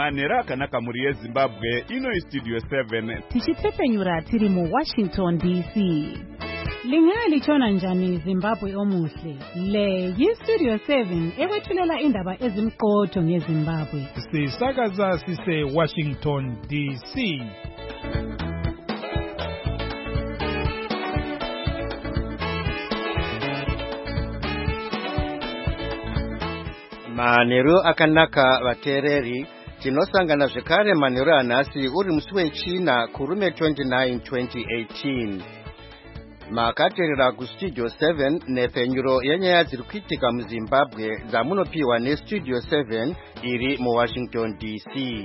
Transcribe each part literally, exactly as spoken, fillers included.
manhero akanaka mhuri yeZimbabwe. Ino iStudio seven tichitsepenyura tiri muWashington D C. Lingaya lichona njani Zimbabwe omuhle? Le yiStudio seven ekwethulela indaba ezimqotho ngeZimbabwe. Sisakaza sise Washington D C. Manhero akanaka vatereri, tinosangana zvekare manhero anhasi uri musi wechina kurume twenty-nine twenty eighteen. Makaterera kuStudio seven nepfenyuro yenyaya dziri kuitika muZimbabwe dzamunopiwa neStudio seven iri muWashington D C.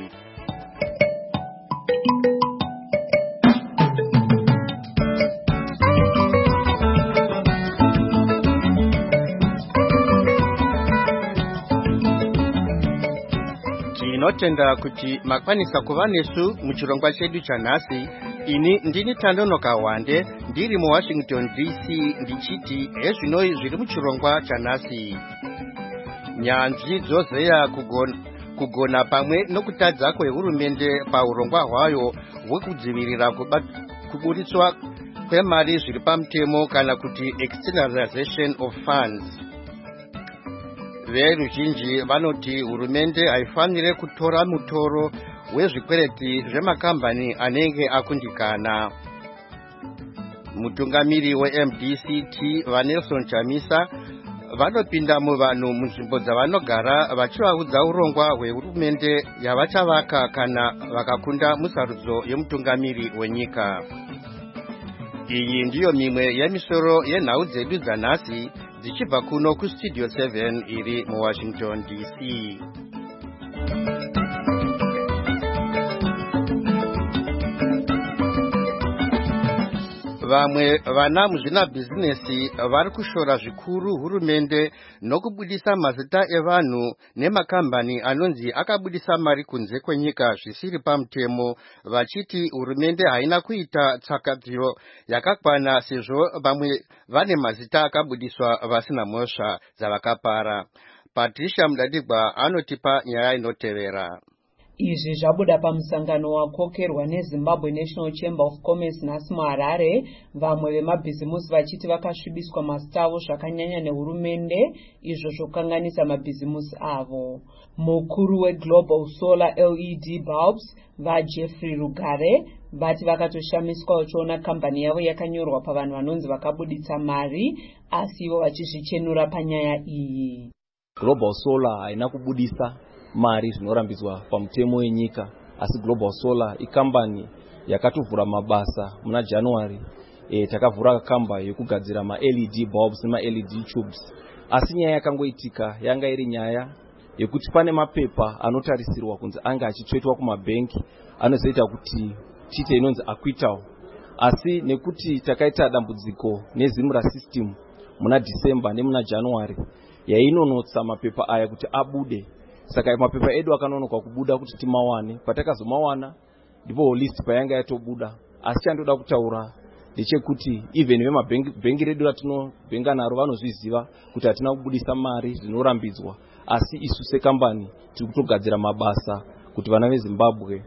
Tinotenda kuti makwanisa kuva nesu muchirongwa chedu chanhasi. Ini ndini Tandonoka Wande ndiri muWashington D C ndichiti ezvinoi zviri muchirongwa chanhasi. Nyanzvi dzozeya kugona, kugona pamwe nokutadza kwehurumende paurongwa hwayo hwekudzivirira kuburitswa kwemari zviri pamutemo kana kuti externalization of funds. Veruzhinji vanoti hurumende haifanire kutora mutoro wezvikwereti zvemakambani anenge akundikana. Mutungamiri weM D C T vaNelson Chamisa vanopinda muvanhu munzvimbo dzavanogara vachivaudza urongwa hwehurumende yavachavaka kana vakakunda musarudzo yemutungamiri wenyika. Iyi ndiyo mimwe yemisoro yenhau dzedu dzanhasi dzichibva kuno kuStudio seven iri muWashington D C. Vamwe vana muzvina bhizinesi vari kushora zvikuru hurumende nokubudisa mazita evanhu nemakambani anonzi akabudisa mari kunze kwenyika zvisiri pamutemo, vachiti hurumende haina kuita tsvakadziyo yakakwana sezvo vamwe vane mazita akabudiswa vasina mhosva dzavakapara. Patricia Mudadigwa anotipa nyaya inotevera. Izvi zvabuda pamusangano wakokerwa neZimbabwe National Chamber of Commerce nhasi muHarare, vamwe vemabhizimusi vachiti vakasvibiswa mazita avo zvakanyanya nehurumende, izvo zvokanganisa mabhizimusi avo. Mukuru weGlobal Solar L E D Bulbs vaJeffrey Rugare vati vakatoshamiswa vachiona kambani yavo yakanyorwa pavanhu vanonzi vakabuditsa mari, asi ivo vachizvichenura panyaya iyi. Global Solar haina kubudisa mari zvinorambidzwa pamutemo wenyika, asi Global Solar ikambani yakatovhura mabasa muna January. E, takavhura kamba yekugadzira ma L E D bulbs nema L E D tubes. Asi nyaya yakangoitika yanga iri nyaya yekuti pane mapepa anotarisirwa kunzi anga achitsvetwa kumabenki anozoita kuti chite inonzi acquittal. Asi nekuti takaita dambudziko nezimura system muna December nemuna January, yainonotsa mapepa aya kuti abude. Saka mapepa edu akanonoka kubuda kuti timawane. Patakazomawana ndipo list payanga yatobuda. Asi chandoda kutaura ndechekuti even vemabhengi redu ratinobhenga naro vanozviziva kuti hatina kubudisa mari zvinorambidzwa, asi isu sekambani tiri kutogadzira mabasa kuti vana veZimbabwe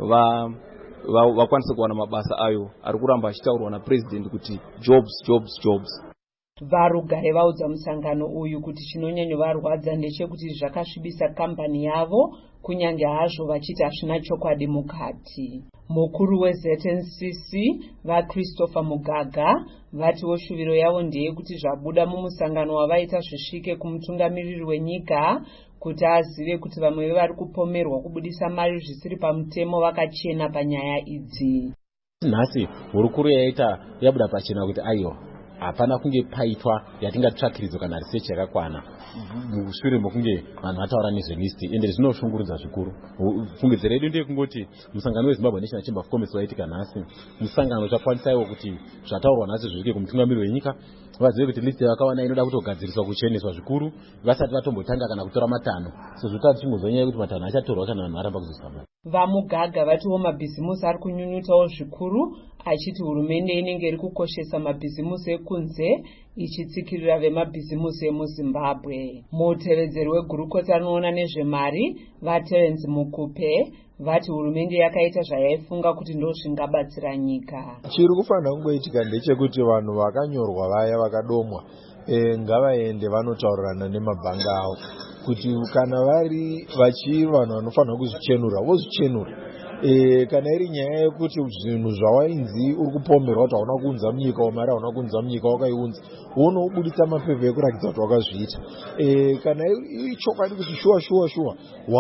va vakwanise kuwana mabasa ayo ari kuramba achitaurwa napresident kuti jobs jobs jobs. Varugare vaudza musangano uyu kuti chinonyanyovarwadza ndechekuti zvakasvibisa kambani yavo kunyange hazvo vachiti hazvina chokwadi mukati. Mukuru weZ N C C vaChristopher Mugaga vatiwo shuviro yavo ndeyekuti zvabuda mumusangano wavaita zvisvike kumutungamiriri wenyika kuti azive kuti vamwe vevari kupomerwa kubudisa mari zvisiri pamutemo vakachena panyaya idzi. Nhasi hurukuru yaita yabuda pachena kuti aiwa hapana kunge paitwa yatingatsvakiridzo kana research yakakwana mushure mokunge vanhu vataura nezvelisti, ende zvinoshungurudza zvikuru. Fungidziro yedu ndeyekungoti musangano weZimbabwe National Chamber of Commerce waitika nhasi, musangano zvakwanisaiwo kuti zvataurwa nhasi zvisvike kumutungamiriri wenyika, vazive kuti listi yavakawana inoda kutogadziriswa kucheneswa zvikuru vasati vatombotanga kana kutora matanho, sezvo tatichingozonyaya kuti matanho achatorwa kana vanhu varamba kuzoziva. VaMugaga vatiwo mabhizimusi ari kunyunyutawo zvikuru achiti hurumende inenge iri kukoshesa mabhizimusi ekunze ichitsikirira vemabhizimusi emuZimbabwe. Mutevedzeri wegurukota rinoona nezvemari vaTerence Mukupe vati hurumende yakaita zvayaifunga kuti ndo zvingabatsira nyika. Chiri kufanira kungoitika ndechekuti vanhu vakanyorwa vaya vakadomwa e, ngavaende vanotaurirana nemabhanga avo kuti kana vari vachi vanhu vanofanira kuzvichenura vozvichenura. E, kana iri nyaya yekuti zvinhu zvawainzi uri kupomerwa kuti hauna kuunza munyika wamari hauna kuunza munyika wakaiunza unobuditsa mapepa ekurakidza kuti wakazviita. E, kana iri chokwadi kuti shuwa shuwa shuwa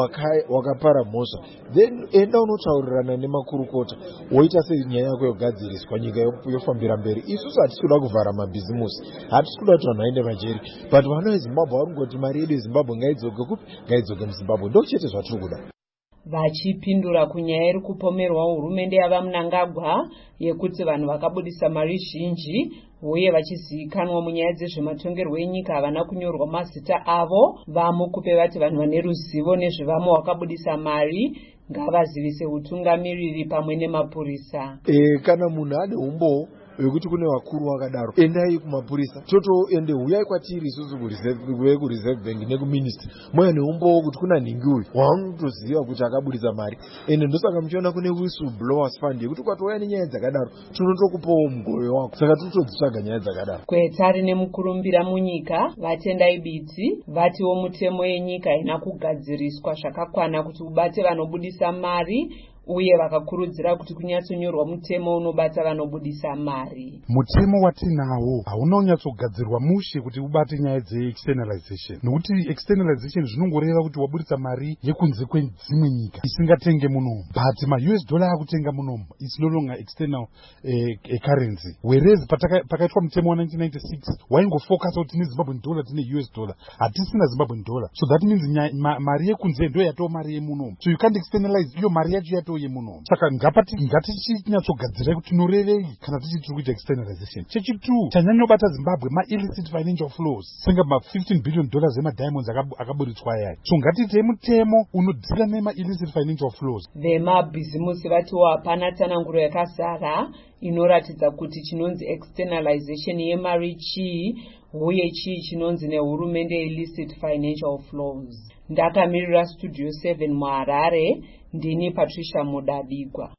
wakapara mhosva then enda unotaurirana nemakurukota woita senyaya yako yogadziriswa nyika yofambira mberi. Isusu hatisi kuda kuvhara mabhizimusi, hatisi kuda kuti vanhu vaende majeri, but vana veZimbabwe vari kungoti mari yedu yeZimbabwe ngaidzoke kupi ngaidzoke muZimbabwe. Ndo chete zvatiri kuda. Vachipindura kunyaya iri kupomerwa hurumende yava Mnangagwa yekuti vanhu vakabudisa mari zhinji uye vachizivikanwa munyaya dzezvematongerwo enyika havana kunyorwa mazita avo, vaMukupe vati vanhu vane ruzivo nezvevamo vakabudisa mari ngavazivise utungamiriri pamwe nemapurisa. E, kana munhu ane umbo yekuti kune vakuru vakadaro endai kumapurisa totoende huyai kwatiri isusu kureserve bank nekuministry moya neumbowo kuti kuna nhingi uyu waanotoziva kuti akabudisa mari ende ndosaka muchiona kune whistleblowers fund yekuti ukatouya nenyaya dzakadaro tinotokupawo mugove wako, saka totodzitsvaga nyaya dzakadaro. Kwetari nemukurumbira munyika vatendai biti vatiwo mutemo yenyika ina kugadziriswa zvakakwana kuti ubate vanobudisa mari uye vakakurudzira kuti kunyatsonyorwa mutemo unobata vanobudisa mari. Mutemo watinawo hauna unyatsogadzirwa mushe kuti ubate nyaya dzeexternalization, nokuti externalization zvinongoreva kuti wabudisa mari yekunze kwedzimwe nyika isingatenge munomu, but ma-U S dollar akutenga munomu is no longer external eh, eh, currency, whereas pakaitwa mutemo wa nineteen ninety-six waingofocusa kuti tine Zimbabwean dollar tine U S dollar, hatisina Zimbabwean dollar, so that means ma, mari yekunze ndo yatoo mari yemunomu, so you can't externalize iyo mari yacho yato yemunomu. Saka ngapati ngatichinyatsogadzirai kuti tinorevei kana tichitiri kuita externalization. Chechitu chanyanyobata Zimbabwe ma-illicit financial flows senga ma-fifteen billion dollars ema-diamonds akaburitswa ayaya, so ngatiitei mutemo unodhila nema-illicit financial flows. Vemabhizimusi vatiwo hapana tsananguro yakazara inoratidza kuti chinonzi externalization yemari chii uye chii chinonzi nehurumende illicit financial flows. Ndakamirira Studio seven muHarare, ndini Patricia Mudabigwa.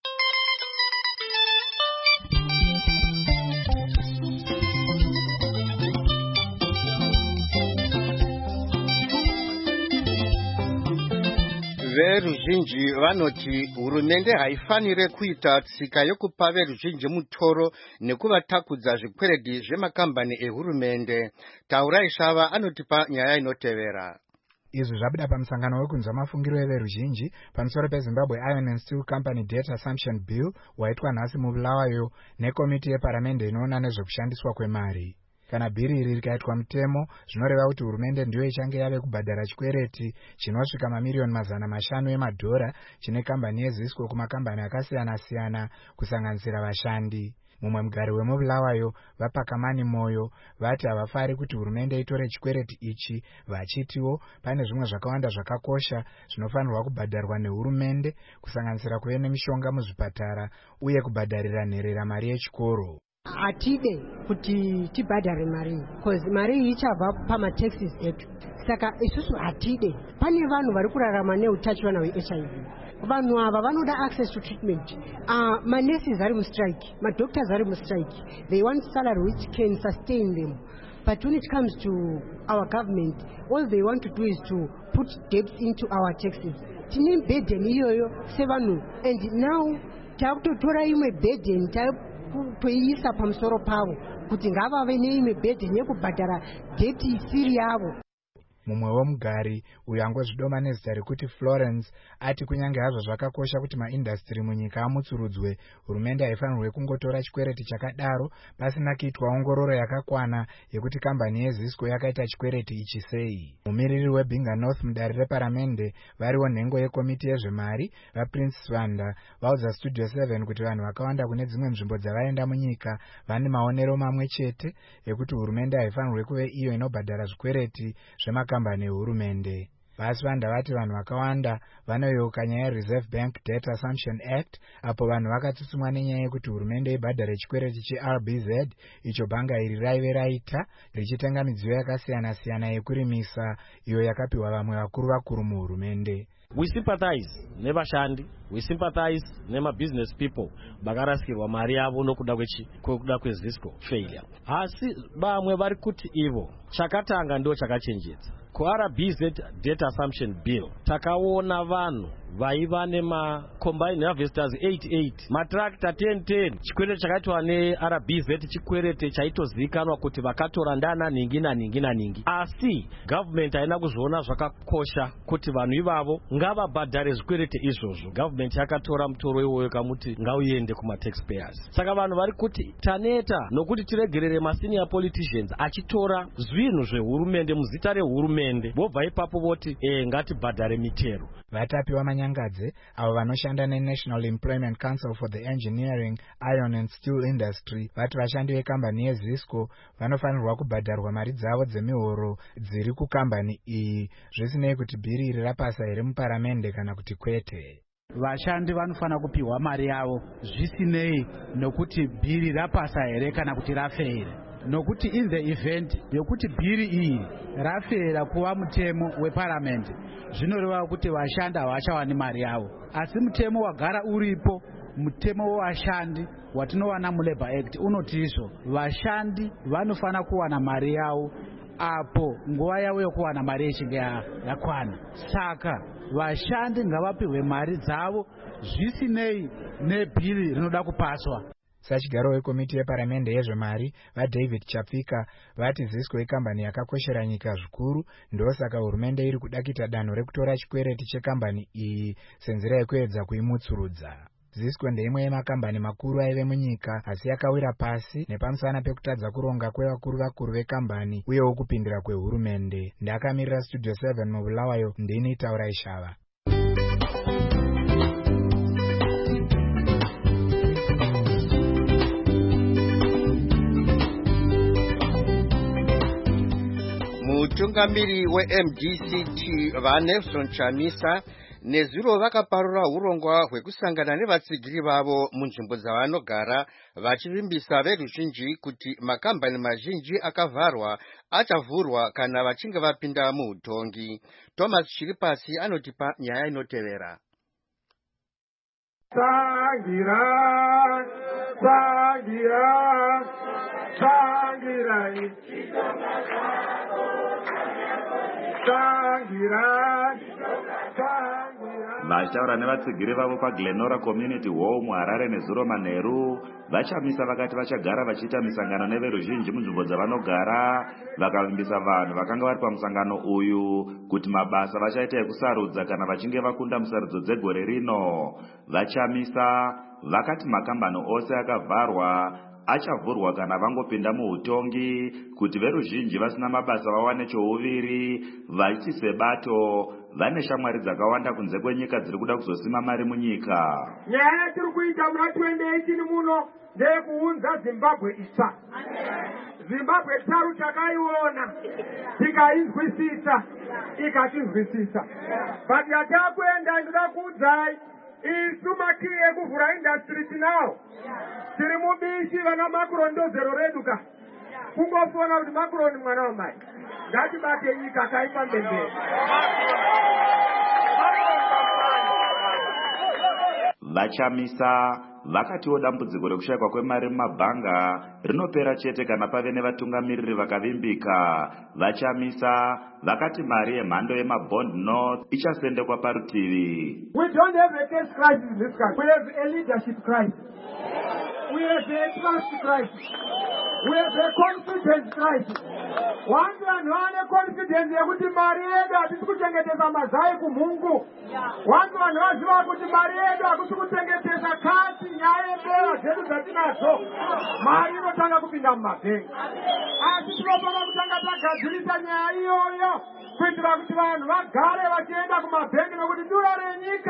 Veruzhinji vanoti hurumende haifanire kuita tsika yokupa veruzhinji mutoro nekuvatakudza zvikwereti zvemakambani ehurumende. Taurai Shava anotipa nyaya inotevera. Izvi zvabuda pamusangano wekunzwa mafungiro everuzhinji pamusoro peZimbabwe Iron and Steel Company Debt Assumption Bill waitwa nhasi muBulawayo nekomiti yeparamende inoona nezvekushandiswa kwemari. Kana bhiri iri rikaitwa mutemo, zvinoreva kuti hurumende ndiyo ichange yave kubhadhara chikwereti chinosvika mamiriyoni mazana mashanu emadhora chine kambani yeZisco kumakambani akasiyana-siyana kusanganisira vashandi. Mumwe mugari wemuBulawayo vaPakamani Moyo vati havafari kuti hurumende itore chikwereti ichi, vachitiwo pane zvimwe zvakawanda zvakakosha zvinofanirwa kubhadharwa nehurumende kusanganisira kuve nemishonga muzvipatara uye kubhadharira nherera mari yechikoro. Atide kuti tibhadhare mari because mari iyi ichabva pamataxes etu, saka isusu atide. Pane vanhu vari kurarama neutachiona hwe-H I V, vanhu ava vanoda access to treatment. Uh, manurses ari mustrike, madoctors ari mustrike, they want salary which can sustain them. But when it comes to our government, all they want to do is to put debts into our taxes. Tine burden iyoyo sevanhu, and now takutotora imwe burden toiisa pamusoro pavo kuti ngavave neimwe burden yekubhadhara debt isiri yavo. Mumwe womugari uyo angozvidoma nezita rekuti Florence ati kunyange hazvo zvakakosha kuti maindastri munyika amutsurudzwe, hurumende haifanirwe kungotora chikwereti chakadaro pasina kuitwa ongororo yakakwana yekuti kambani yeZisco yakaita chikwereti ichi sei. Mumiriri weBinga North mudare reparamende variwo nhengo yekomiti yezvemari vaPrince Svanda vaudza Studio seven kuti vanhu vakawanda kune dzimwe nzvimbo dzavaenda munyika vane maonero mamwe chete ekuti hurumende haifanirwe kuve iyo inobhadhara zvikwereti zvemaka kambani hurumende. vasi vanda vati vanhu vakawanda vanoyeuka nyaya yeReserve Bank Debt Assumption Act, apo vanhu vakatsutsumwa nenyaya yekuti hurumende ibhadhare chikwereti cheR B Z icho bhanga iri raive raita richitenga midziyo yakasiyana-siyana yekurimisa iyo yakapiwa vamwe vakuru vakuru muhurumende. We sympathize nevashandi, we sympathize nema business people vakarasikirwa mari yavo nokuda kwechi kwekuda kweZisco failure. Asi vamwe vari kuti ivo chakatanga ndo chakachenjedza. kuR B Z Debt Assumption Bill takaona vanhu vaiva nema combined harvesters eighty-eight, matractor ten ten, chikwereti chakaitwa neR B Z chikwereti chaitozikanwa kuti vakatora ndana ningi naningi naningi. Asi government haina kuzoona zvakakosha kuti vanhu ivavo ngavabhadhare zvikwereti izvozvo. Government yakatora mutoro iwoyo kamuti ngauende kuma taxpayers. Saka vanhu vari kuti taneta nokuti tiregerere ma senior politicians achitora zvinhu zvehurumende muzita rehurumende, vobva ipapo voti eh ngatibhadhare mitero. Vatapi vamanyangadze avo vanoshanda neNational Employment Council for the Engineering, Iron and Steel Industry vati vashandi vekambani yeZisco vanofanirwa kubhadharwa mari dzavo dzemihoro dziri kukambani iyi, zvisinei kuti bhiri iri rapasa here muparamende kana kuti kwete. Vashandi vanofana kupiwa mari yavo zvisinei nokuti bhiri rapasa here kana kuti rafeira. Nokuti in the event yokuti bhiri iyi rafeira kuva mutemo weparamendi, zvinoreva kuti vashandi havachawani mari yavo. Asi mutemo wagara uripo, mutemo wevashandi watinowana muLabour Act unoti izvo vashandi vanofana kuwana mari yavo apo nguva yavo yokuwana mari ichinge yakwana. Saka vashandi ngavapiwe mari dzavo zvisinei nebhiri rinoda kupaswa. Sachigaro wekomiti yeparamende yezvemari vaDavid Chapfika vati Zisco ikambani yakakoshera nyika zvikuru, ndosaka hurumende iri kudakita danho rekutora chikwereti chekambani iyi senzira yekuedza kuimutsurudza. Zisco ndeimwe yemakambani makuru aive munyika asi yakawira pasi nepamusana pekutadza kuronga kwevakuru vakuru vekambani uyewo kupindira kwehurumende. Ndakamirira Studio seven muBulawayo, ndini Taura Ishava. Mutungamiri weM D C T vaNelson Chamisa nezuro vakaparura urongwa hwekusangana nevatsigiri vavo munzvimbo dzavanogara vachivimbisa veruzhinji kuti makambani mazhinji akavharwa achavhurwa kana vachinge vapinda muutongi. Thomas Chiripasi anotipa nyaya inotevera. Sangira, sangira, sangira, vachitaura nevatsigiri vavo paGlenora Community Hall muHarare nezuro manheru vachamisa vakati vachagara vachiita misangano neveruzhinji munzvimbo dzavanogara, vakavimbisa vanhu vakanga vari pamusangano uyu kuti mabasa vachaita ekusarudza kana vachinge vakunda musarudzo dzegore rino. Vachamisa vakati makambani ose akavharwa achavhurwa kana vangopinda muutongi kuti veruzhinji vasina mabasa vawane chouviri, vaiti sebato vane shamwari dzakawanda kunze kwenyika dziri kuda kuzosima mari munyika. Nyaya yatiri kuita muna twenty eighteen muno ndeyekuunza Zimbabwe itsva. Zimbabwe tsaru takaiona tikainzwisisa ikatinzwisisa, but yatakuenda ndoda kuudzai isu makiri ekuvhura industry tinawo tiri mubishi vana Macron ndozero reduka kungofona kuti Macron mwana wamai ngatibate nyika kaipa mbembere. Vachamisa vakatiwo dambudziko rekushayikwa kwemari mumabhanga rinopera chete kana pave nevatungamiriri vakavimbika. Vachamisa vakati mari yemhando yemabond notes ichasendekwa parutivi. We don't have a tax crisis in this country. We have a leadership crisis. We have a trust crisis. We have a confidence crisis. Wantu vanhu vane confidence yekuti mari yedu hatisi kuchengetesa mazai kumungu. Wantu vanhu vaziva kuti mari yedu hakusi kuchengetesa kati nyaya yembeva dzedu dzatinadzo. Mari inotanga kupinda mumabhengi. Asi tinofana kutanga tagadzirisa nyaya iyoyo kuitira kuti vanhu vagare vachienda kumabhengi nokuti dura renyika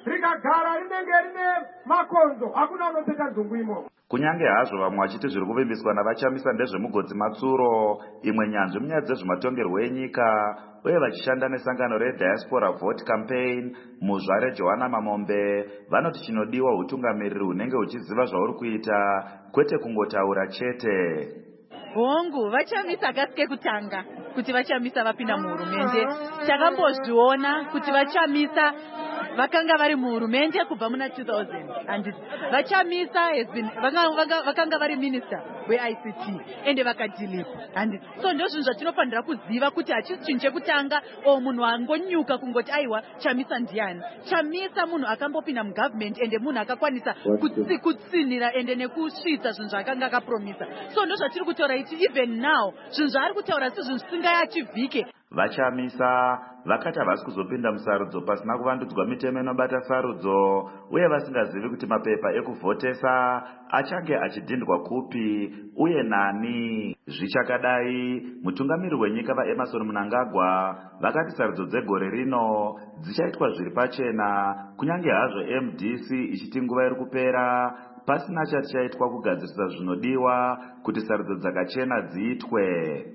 rikagara rinenge rine makonzo hakuna unopfeka nzungu imomo. Kunyange hazvo vamwe vachiti zviri kuvimbiswa navachamisa ndezvemugodzi Matsuro, imwe nyanzvi munyaya dzezvematongerwo enyika uye vachishanda nesangano reDiaspora Vote Campaign, muzvare Johanna Mamombe vanoti chinodiwa utungamiriri hunenge huchiziva zvauri kuita kwete kungotaura chete. Hongu vachamisa kasike kutanga kuti vachamisa vapinda muhurumende. Takambozviona kuti vachamisa vakanga vari muhurumende kubva muna two thousand and vachamisa has been vakanga vakanga vari minister we-I C T ende vakadhilipa and so ndozvinhu zvatinofanira kuziva kuti hachichinje kutanga o munhu angonyuka kungoti aiwa chamisa ndiani. Chamisa munhu akambopinda mugovernment ende munhu akakwanisa kutsinira ende nekusvitsa zvinhu zvaakanga akapromisa. So ndozvatiri kutaura iti even now zvinhu zvaari kutaura si zvinhu zvisingayachivhike. Vachamisa vakati havasi kuzopinda musarudzo pasina kuvandudzwa mitemo inobata sarudzo uye vasingazivi kuti mapepa ekuvhotesa achange achidhindwa kupi uye nani. Zvichakadai, mutungamiri wenyika vaEmmerson Mnangagwa vakati sarudzo dzegore rino dzichaitwa zviri pachena, kunyange hazvo M D C ichiti nguva iri kupera pasina chachaitwa kugadzirisa zvinodiwa kuti sarudzo dzakachena dziitwe.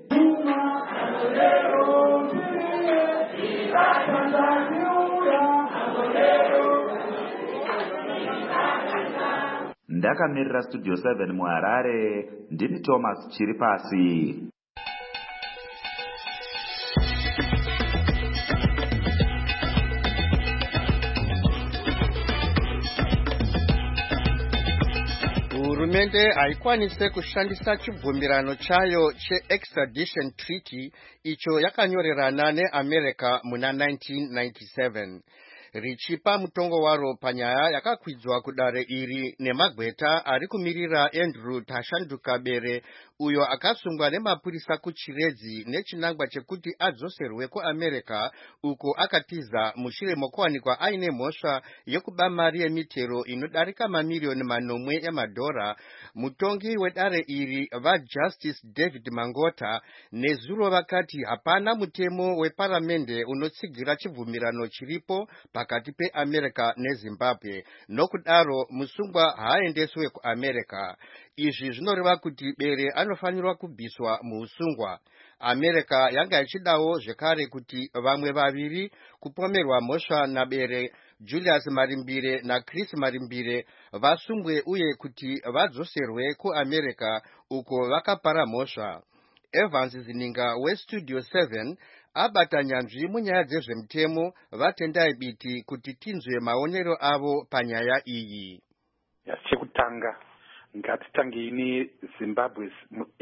Ndakamirira Studio seven muHarare, ndini Thomas Chiripasi. Hurumende haikwanise kushandisa chibvumirano chayo che-extradition treaty icho yakanyorerana neAmerica muna nineteen ninety-seven. Richipa mutongo waro panyaya yakakwidzwa kudare iri nemagweta ari kumirira Andrew Tashanduka Bere uyo akasungwa nemapurisa kuChiredzi nechinangwa chekuti adzoserwe kuAmerica uko akatiza mushure mokuwanikwa aine mhosva yekuba mari yemitero inodarika mamiliyoni manomwe emadhora. Mutongi wedare iri vaJustice David Mangota nezuro vakati hapana mutemo weparamende unotsigira chibvumirano chiripo pakati peAmerica neZimbabwe, nokudaro musungwa haaendeswe kuAmerica. Izvi zvinoreva kuti Bere anofanirwa kubviswa muusungwa. America yanga ichidawo zvekare kuti vamwe vaviri kupomerwa mhosva naBere, Julius Marimbire naChris Marimbire, vasungwe uye kuti vadzoserwe kuAmerica uko vakapara mhosva. Evans Zininga weStudio seven abata nyanzvi munyaya dzezvemutemo vatendai biti kuti tinzwe maonero avo panyaya iyi. Chekutanga ngatitange neZimbabwe's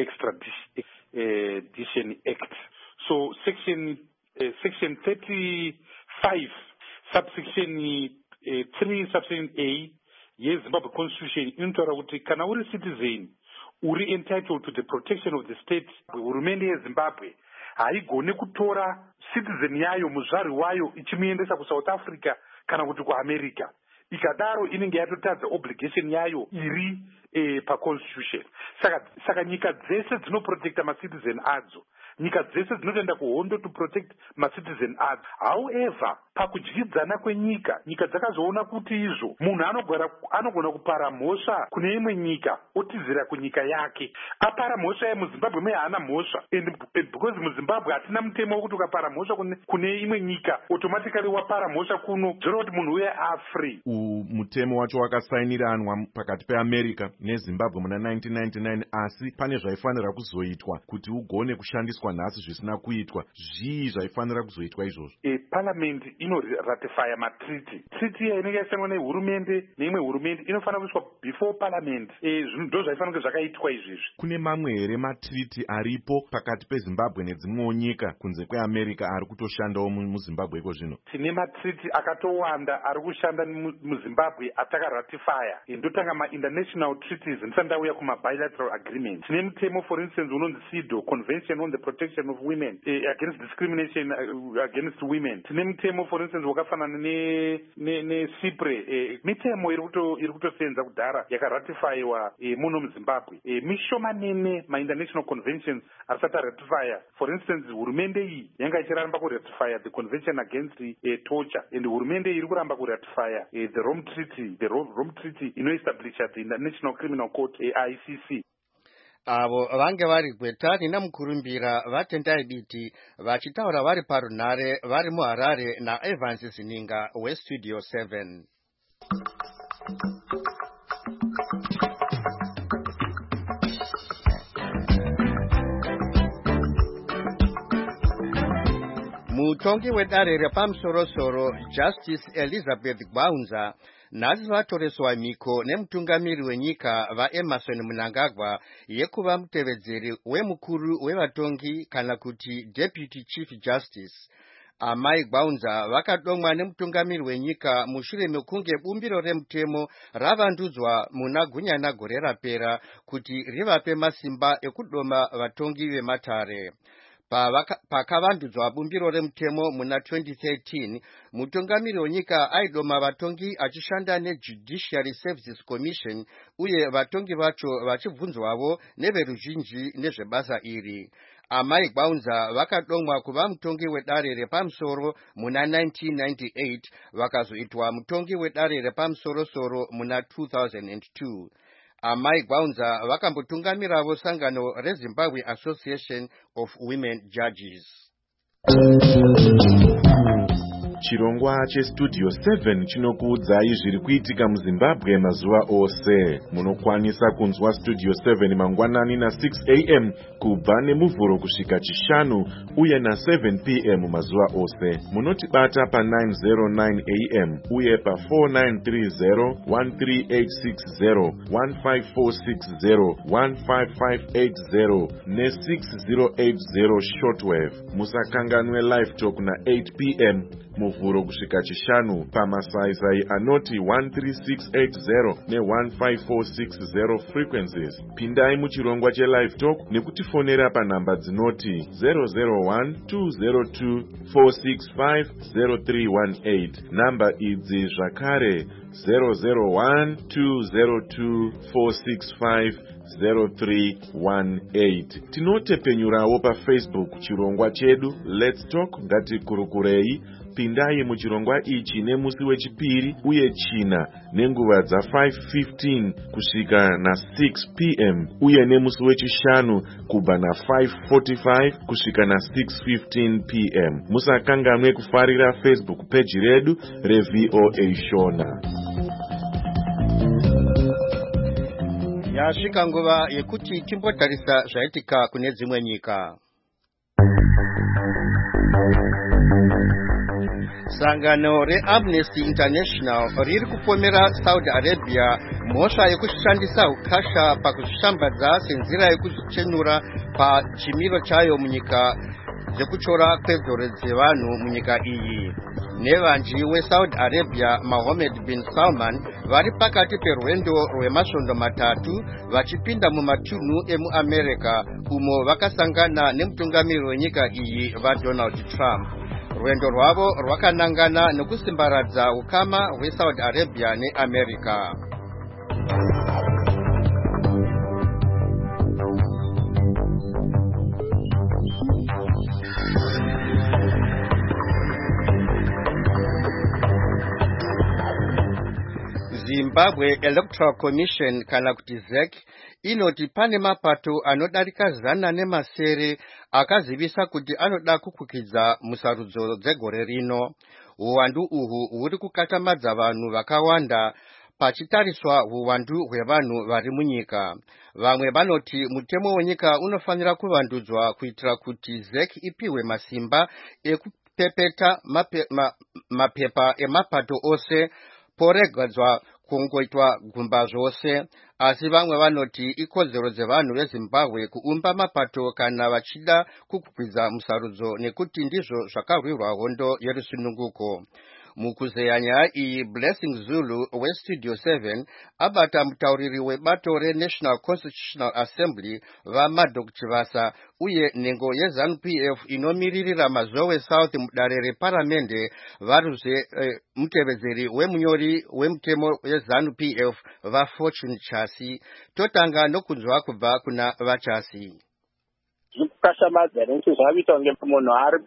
Extradition Act. So section uh, section thirty-five subsection uh, three subsection A yeZimbabwe Constitution inotaura kuti kana uri citizen uri entitled to the protection of the state. Hurumende yeZimbabwe haigone kutora citizen yayo muzvari wayo ichimuendesa kuSouth Africa kana kuti kuAmerica. Ikadaro inenge yatotadza obligation yayo iri eh, paConstitution. Saka, saka nyika dzese dzinoprotecta macitizen adzo. Nyika dzese dzinotoenda kuhondo to protect macitizen adzo. However, pakudyidzana kwenyika, nyika dzakazoona kuti izvo munhu anogona anogona kupara mhosva kune imwe nyika otizira kunyika yake. Apara mhosva yemuZimbabwe me haana mhosva, and because muZimbabwe hatina mutemo wekuti ukapara mhosva kune, kune imwe nyika automatically wapara mhosva kuno zvoreva kuti munhu uye afree. Mutemo wacho wakasainiranwa pakati peAmerica neZimbabwe muna nineteen ninety-nine, asi pane zvaifanira kuzoitwa kuti ugone kushandiswa nhasi zvisina kuitwa. Zvii zvaifanira kuzoitwa izvozvo? E, parliament inoratifya matreaty. Treaty inenge yasainwa nehurumende neimwe hurumende inofanira kuiswa before parliament. E, ndo zvaifanira kunge zvakaitwa izvizvi. Kune mamwe here matreaty aripo pakati peZimbabwe nedzimwewo nyika kunze kweAmerica ari kutoshandawo muZimbabwe iko zvino? Tine matreaty akatowanda ari kushanda muZimbabwe atakaratifya. Ndotanga ma-international treaties ndisandauya kuma-bilateral agreements. Tine mutemo for instance unonzi C E D O, Convention on the protection of women uh, against discrimination uh, against women. Tine mitemo for instance wakafanana ne ne ne SIPRE uh, mitemo iri kuto iri kutosenza kudhara yakaratifiwa uh, muno muZimbabwe. Uh, mishomanene ma international conventions asati ratify. For instance hurumende iyi yanga ichiramba kuratify the convention against uh, torture, and hurumende iri kuramba kuratify uh, the Rome Treaty, the Rome Treaty inoestablish the International Criminal Court uh, I C C. Avo vange vari Gwetani naMukurumbira vatendai biti vachitaura vari parunhare vari muHarare naEvans Zininga weStudio seven. Mutongi wedare repamusoro-soro Justice Elizabeth Gwaunza nhasi vatoreswa mhiko nemutungamiri wenyika vaEmmerson Mnangagwa yekuva mutevedzeri wemukuru wevatongi kana kuti Deputy Chief Justice. Amai Gwaunza vakadomwa nemutungamiri wenyika mushure mekunge bumbiro remutemo ravandudzwa muna gunyana gore rapera kuti rivape masimba ekudoma vatongi vematare. Pakavandudzwa bumbiro remutemo muna twenty thirteen, mutungamiri wenyika aidoma vatongi achishanda neJudiciary Services Commission uye vatongi vacho vachibvunzwavo neveruzhinji nezvebasa iri. Amai Gwaunza vakadomwa kuva mutongi wedare repamusoro muna nineteen ninety-eight vakazoitwa mutongi wedare repamusoro-soro muna two thousand two. Amai Gwaunza vakambotungamiravo sangano reZimbabwe Association of Women Judges. Chirongwa cheStudio seven chinokuudzai zviri kuitika muZimbabwe mazuva ose. Munokwanisa kunzwa Studio seven mangwanani na six a m kubva nemuvhuro kusvika chishanu uye na seven p m mazuva ose. Munotibata pa nine oh nine a m uye pa four nine three zero, one three eight six zero, one five four six zero, one five five eight zero ne six zero eight zero shortwave. Musakanganwe live talk na eight p m muvhuro kusvika chishanu pamasaisai anoti one three six eight zero ne one five four six zero frequencies. Pindai muchirongwa chelive talk nekutifonera panhamba dzinoti zero zero one, two zero two, four six five, zero three one eight. Namba idzi zvakare zero zero one, two zero two, four six five, zero three one eight. Tinotepenyurawo pa Facebook chirongwa chedu Let's Talk ngatikurukurei. Pindai muchirongwa ichi nemusi wechipiri uye china nenguva dza five fifteen kusvika na six p m uye nemusi wechishanu kubva na five forty-five kusvika na six fifteen p m. Musakanganwe kufarira Facebook page redu reV O A Shona. Yasvika nguva yekuti timbotarisa zvaitika kune dzimwe nyika. Sangano reAmnesty International riri kupomera Saudi Arabia mhosva yekushandisa ukasha pakuzvishambadza senzira yekuzvichenura pachimiro chayo munyika dzekuchora kwedzoro dzevanhu munyika iyi. Nevanji weSaudi Arabia Mohammed bin Salman vari pakati perwendo rwemasvondo matatu vachipinda mumatunhu emuAmerica umo vakasangana nemutungamiri wenyika iyi vaDonald Trump. Rwendo rwavo rwakanangana nekusimbaradza ukama hweSaudi Arabia neAmerica. Zimbabwe Electoral Commission kana kuti Z E C inoti pane mapato anodarika zana nemasere akazivisa kuti anoda kukwikidza musarudzo dzegore rino. Uwandu uhu huri kukatamadza vanhu vakawanda pachitariswa uwandu hwevanhu vari munyika. Vamwe vanoti mutemo wenyika unofanira kuvandudzwa kuitira kuti Z E C ipiwe masimba ekupepeta mape, ma, mapepa emapato ose poregadzwa kungoitwa gumba zvose. Asi vamwe vanoti ikodzero dzevanhu veZimbabwe kuumba mapato kana vachida kukwikwiza musarudzo nekuti ndizvo zvakarwirwa hondo yerusununguko. mukuzeyanya iyi Blessing Zulu we Studio seven abata mutauriri webato re-National Constitutional Assembly vaMadok Chivasa uye nengo yeZANU P F inomiririra Mazowe South mudare reparamende varuze eh, mutevezeri wemunyori wemutemo yeZANU P F vaFortune Chasi. Totanga nokunzwa kubva kuna vachasi. Zvekukashamadza nekuti zvavita kunge munhu ari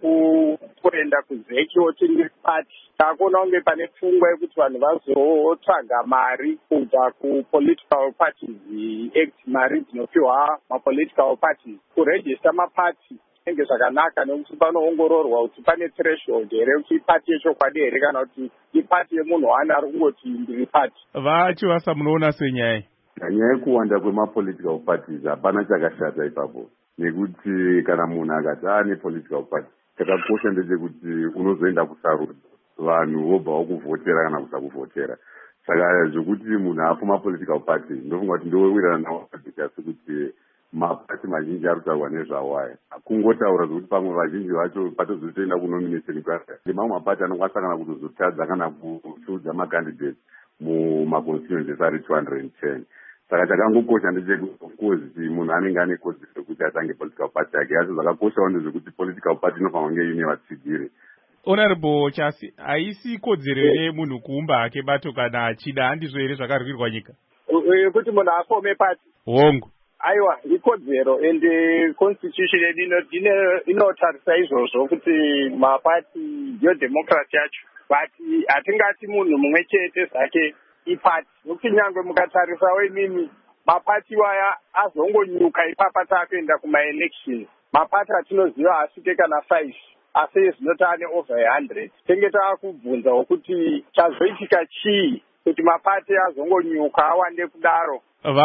kuenda kuzeki ochindi pati takuona kunge pane pfungwa yekuti vanhu vazotsvaga mari kubva kupolitical parties act, mari dzinopiwa mapolitical parties kurejista mapati enge zvakanaka nekuti panoongororwa kuti pane threshold here kuti ipati yechokwadi here kana kuti ipati yemunhu wani ari kungoti ndiri pati. Vachivasa munoona senyaya nyaya yekuwanda kwemapolitical parties hapana chakashata ipapo, nekuti kana munhu akati ane political party chakakosha ndechekuti unozoenda kusarudzo vanhu vobva vakuvhotera kana kusakuvhotera. Saka zvekuti munhu afu mapolitical party ndofunga kuti ndowirirana nawo asi kuti mapati mazhinji ari kutaurwa nezvawaya kungotaura zvokuti pamwe vazhinji vacho patozotoenda kunomination kwasa mamwe mapati anokwanisa kana kutozotadza kana kuchudza macandidates mumaconstituencies ari two hundred ten. Saka chakangokosha ndechekuti munhu anenge ane kodzero yekuti atange political party yake, asi zvakakoshawo ndezvekuti political party inofanira kunge ine vatsigiri. Honorable Chasi, haisi kodzero yemunhu kuumba hake bato kana achida, handizvo here zvakarirwa nyika kuti munhu afome party? Hongu aiwa ikodzero ende constitution yedu inotarisa izvozvo kuti mapati ndiyo democracy yacho, but hatingati munhu mumwe chete zvake ipati nokuti nyangwe mukatarisawo imimi mapati waya azongonyuka ipapa takuenda kumaelections. Mapati atinoziva asvike kana five asi zvinoti ane over one hundred. Tenge taakubvunza wokuti chazoitika chii kuti mapati azongonyuka awande kudaro.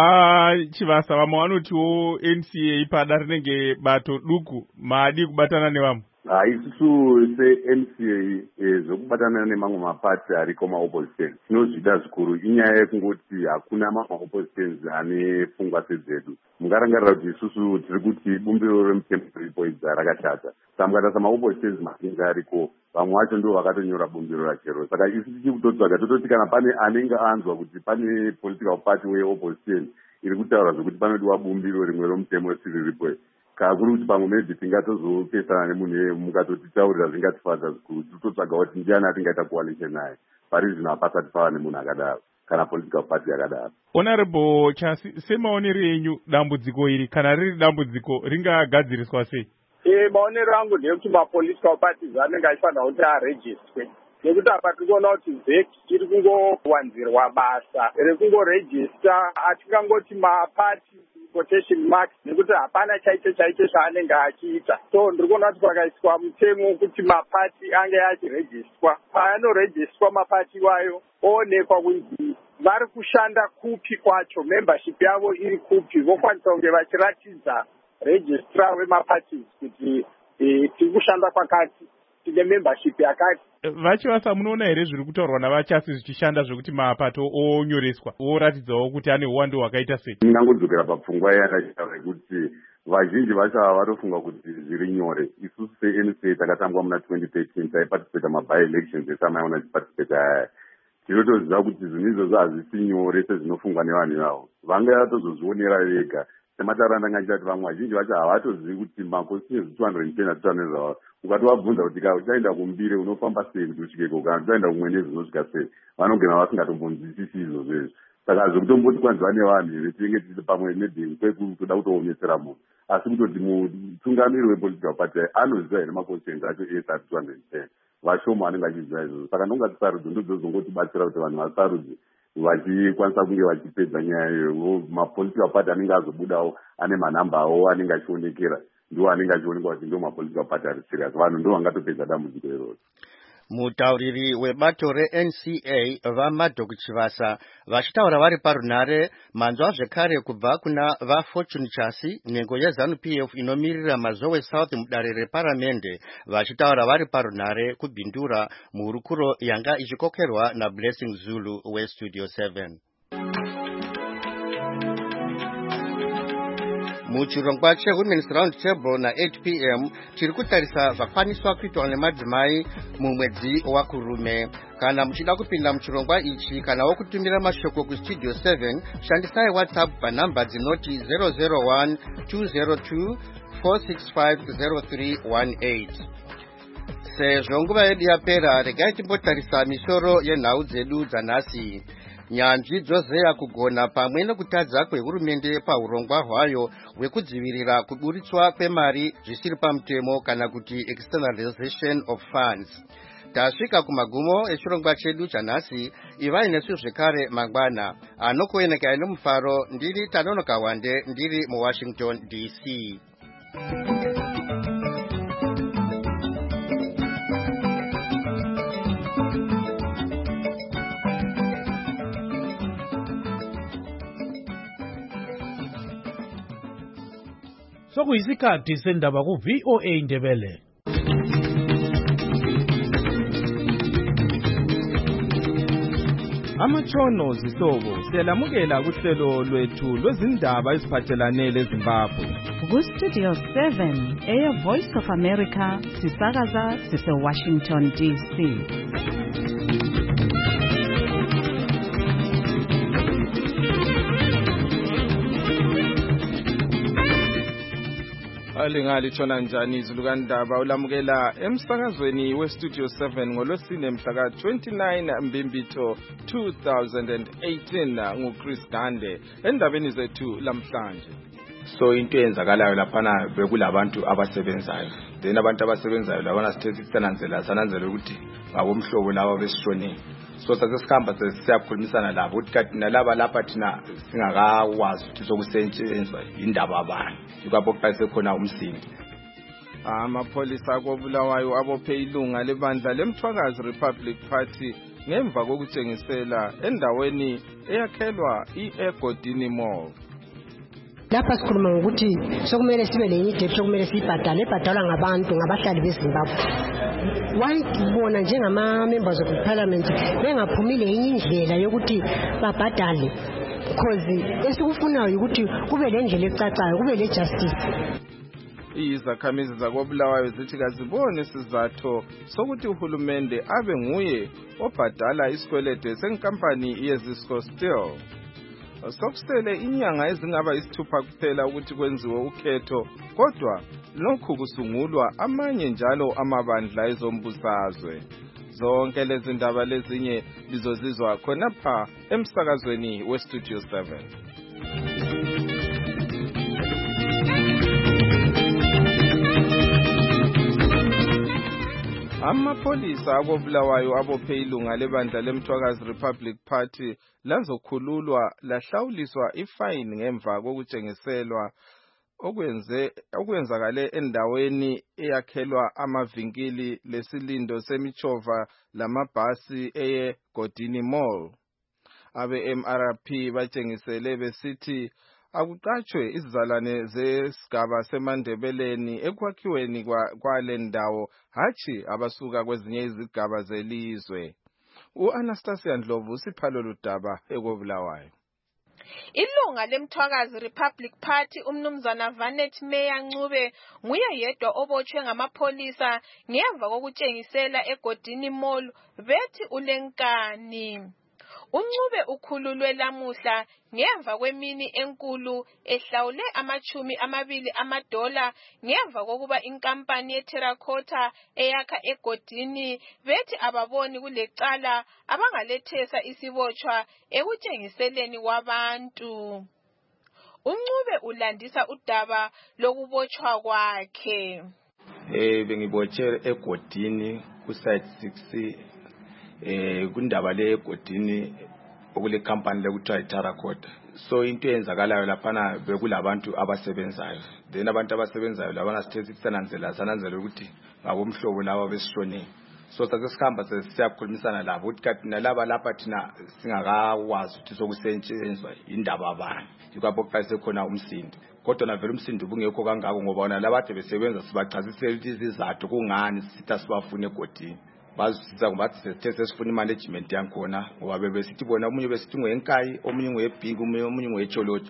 Vachivasa vamwe vanotiwo N C A pada rinenge bato duku maadi kubatana nevamwe. Haisusu se-N C A zvokubatana nemamwe mapati ariko maopposition tinozvida zvikuru inyaya yekungoti hakuna mamwe maoppositions ane pfungwa sedzedu. Mungarangarira kuti isusu tiri kuti bumbiro remutemo riripo idza rakashata. Saka mukatarisa maoppositions mazhinji ariko vamwe vacho ndo vakatonyora bumbiro rachero. Saka isu tichiri kutotsvaga tototi kana pane anenge anzwa kuti pane political party weopposition iri kutaura zvokuti panodiwa bumbiro rimwe romutemo riripo, kakuri kuti pamwe maybe tingatozopesana nemunhu mukatotitaurira zvingatifadza zvikuru tototsvaga kuti ndiani atingaita coalition naye. Pari zvino hapasati pava nemunhu akadaro kana political party yakadaro. Honorable Chasi, semaonero enyu dambudziko iri kana riri dambudziko ringagadziriswa sei? Eh, maonero angu ndekuti mapolitical parties anenge achifanira kuti arejistwe, nekuti apa tiri kuona kuti vhek tiri kungowanzirwa basa rekungorejista, hatingangoti mapati quotation marks nekuti hapana chaicho chaicho chaanenge achiita. So ndiri kuona kuti pakaiswa mutemo kuti mapati ange achirejistwa, paanorejistwa mapati wayo oonekwa kunzi vari kushanda kupi kwacho, membership yavo iri kupi, vokwanisa kunge vachiratidza registrar wemaparties kuti e, tiri kushanda kwakati, tine membership yakati. Vachivasa, munoona here zviri kutaurwa navachasi zvichishanda zvekuti mapato onyoreswa oratidzawo kuti ane uwandu hwakaita sei? Ndingangodzokera papfungwa yakataura kuti vazhinji vacho ava vatofunga kuti zviri nyore. Isusu se-N C A takatangwa muna twenty thirteen taiparticipata maby-elections esamaiona tiparticipata aya. Tinotoziva kuti zvinhu izvozvo hazvisi nyore sezvinofungwa nevanhu ivavo. Vange vatozozvionera vega. Semataura ndanga ndichati vamwe vazhinji vacho havatozivi kuti maconstituencies two hundred ten atitoanezva zvavo. Ukatovabvunza kuti ka uchaenda kumbire unofamba sei kuti usvikeko kana uchaenda kumwe nezvinosvika sei, vanogena vasingatombonzwisisi izvozvo izvo. Saka zvekutomboti kwanziva nevanhu here tinenge tiri pamwe maybe kwekutoda kutoomesera munhu, asi kutoti mutungamiri wepolitical party anoziva here maconstituencies acho ese ati two hundred ten. Vashoma anenge achiziva izvozvo. Saka ndongatisarudze ndozozongotibatsira kuti vanhu vasarudze vachikwanisa kunge vachipedza nyaya iyoyo. Mapolitical party anenge azobudawo ane manhamba awo anenge achionekera, ndiwo anenge achionekwa kuti ndo mapolitical party ari serious. Vanhu ndo vangatopedza dambudziko iroro. Mutauriri webato re-N C A vaMadok Chivasa vachitaura vari parunhare manzwa zvekare kubva kuna vaFortune Chasi nhengo yeZANU P F inomirira Mazowe South mudare reparamende, vachitaura vari parunhare kubhindura muhurukuro yanga ichikokerwa naBlessing Zulu weStudio seven. muchirongwa chewomen's round table na eight p m tiri kutarisa zvakwaniswa kuitwa nemadzimai mumwedzi wakurume. Kana muchida kupinda muchirongwa ichi kana wokutumira mashoko kustudio seven shandisai WhatsApp panhamba dzinoti zero zero one two zero two four six five zero three one eight. Sezvo nguva yedu yapera, regai timbotarisa misoro yenhau dzedu dzanhasi. Nyanzvi dzozeya kugona pamwe nekutadza kwehurumende paurongwa hwayo hwekudzivirira kuburitswa kwemari zvisiri pamutemo kana kuti externalization of funds. Tasvika kumagumo echirongwa chedu chanhasi. Ivai nesu zvekare mangwana. Anokuenekai nomufaro ndiri Tanonoka Wande ndiri muWashington D C. Sokuyisikhathi sendaba ku V O A Ndebele. Amatshono zihlobo siyalamukela kuhlelo lwethu lwezindaba eziphathelane leZimbabwe. Ku Studio seven eya Voice of America sisakaza sise Washington D C. Alingali tshona njani izulukandaba ulamukela emsakazweni we Studio seven ngolwesine mhla ka twenty-nine Mbimbitho two thousand eighteen nguChris Gande endabeni zethu lamhlanje. So into eyenzakalayo laphana bekulabantu abasebenzayo, then abantu abasebenzayo labana sithethe istananzela sananzela ukuthi abomhlobo laba besishonile. So sasikhamba sesiyakhulumisana labo ukuthi kanti nalaba lapha thina singakakwazi ukuthi sokusetshenziswa indaba abani yikho kuqase khona umsindi. Amapolisa akobulawayo abophe ilunga lebandla lemthwakazi Republic Party ngemva kokutshengisela endaweni eyakhelwa i-Egodini Mall. Lapha sikhuluma ngokuthi sokumele sibe lenye idebt sokumele siyibhadale ebhadalwa ngabantu ngabahlali beZimbabwe. Wayibona njengama members of parliament bengaphumile enye indlela yokuthi babhadale because esikufunayo ukuthi kube lendlela ecacayo kube le justice. Izakhamizi zakobulawayo zithi kazibone sizathu sokuthi uhulumende abe nguye obhadala isikwelede senkampani yeZisco Steel. Sokusele inyanga ezingaba isithupha kuphela ukuthi kwenziwe ukhetho, kodwa lokhu kusungulwa amanye njalo amabandla ezombusazwe. Zonke lezi ndaba lezinye lizozizwa khonapha emsakazweni we Studio seven. Amapolisa akobulawayo abophe ilunga lebandla lemthwakazi Republic Party lazokhululwa lahlawuliswa ifine ngemva kokutshengiselwa okwenze okwenzakale endaweni eyakhelwa amavinkili lesilindo semichova lamabhasi eye Godini Mall. Abe M R P batshengisele besithi akuqatshwe izizalwane zesigaba semandebeleni ekwakhiweni kwale ndawo hathi abasuka kwezinye izigaba zelizwe. U-Anastasia Ndlovu usiphalo ludaba ekobulawayo. Ilunga lemthwakazi Republic Party umnumzana Vanet Meya Ncube nguye yedwa obotshwe ngamapolisa ngemva kokutshengisela eGodini Mall bethi ulenkani. Uncube ukhululwe lamuhla ngemva kwemini enkulu ehlawule amachumi amabili amadola ngemva kokuba inkampani yeTerracotta eyakha eGodini bethi ababoni kulecala abangalethesa isibotshwa ekutshengiseleni kwabantu. Uncube ulandisa udaba lokubotshwa kwakhe. Eh bengibotshwe eGodini ku site six eh kundaba le eGodini okule company lekuthiwa iTerracotta. So into eyenzakalayo laphana bekulabantu abasebenzayo, then abantu abasebenzayo labana sithethe istananzela sananzela ukuthi abomhlobo laba besishonile. So sasikhamba sesiyakhulumisana labo ukuthi kanti nalaba lapha thina singakakwazi ukuthi sokusetshenziswa indaba abani yikho kuqase khona umsindi. Kodwa navele umsindi ubungekho kangako ngoba bona labathe besebenza sibachasisela ukuthi izizathu kungani sitha sibafune eGodini. Bazisiza ngobathi sesithe sifuna imanagement yakhona ngoba bebesithi bona omunye besithi ngoyenkayi omunye ngoyebhingi omunye ngoyecholoji.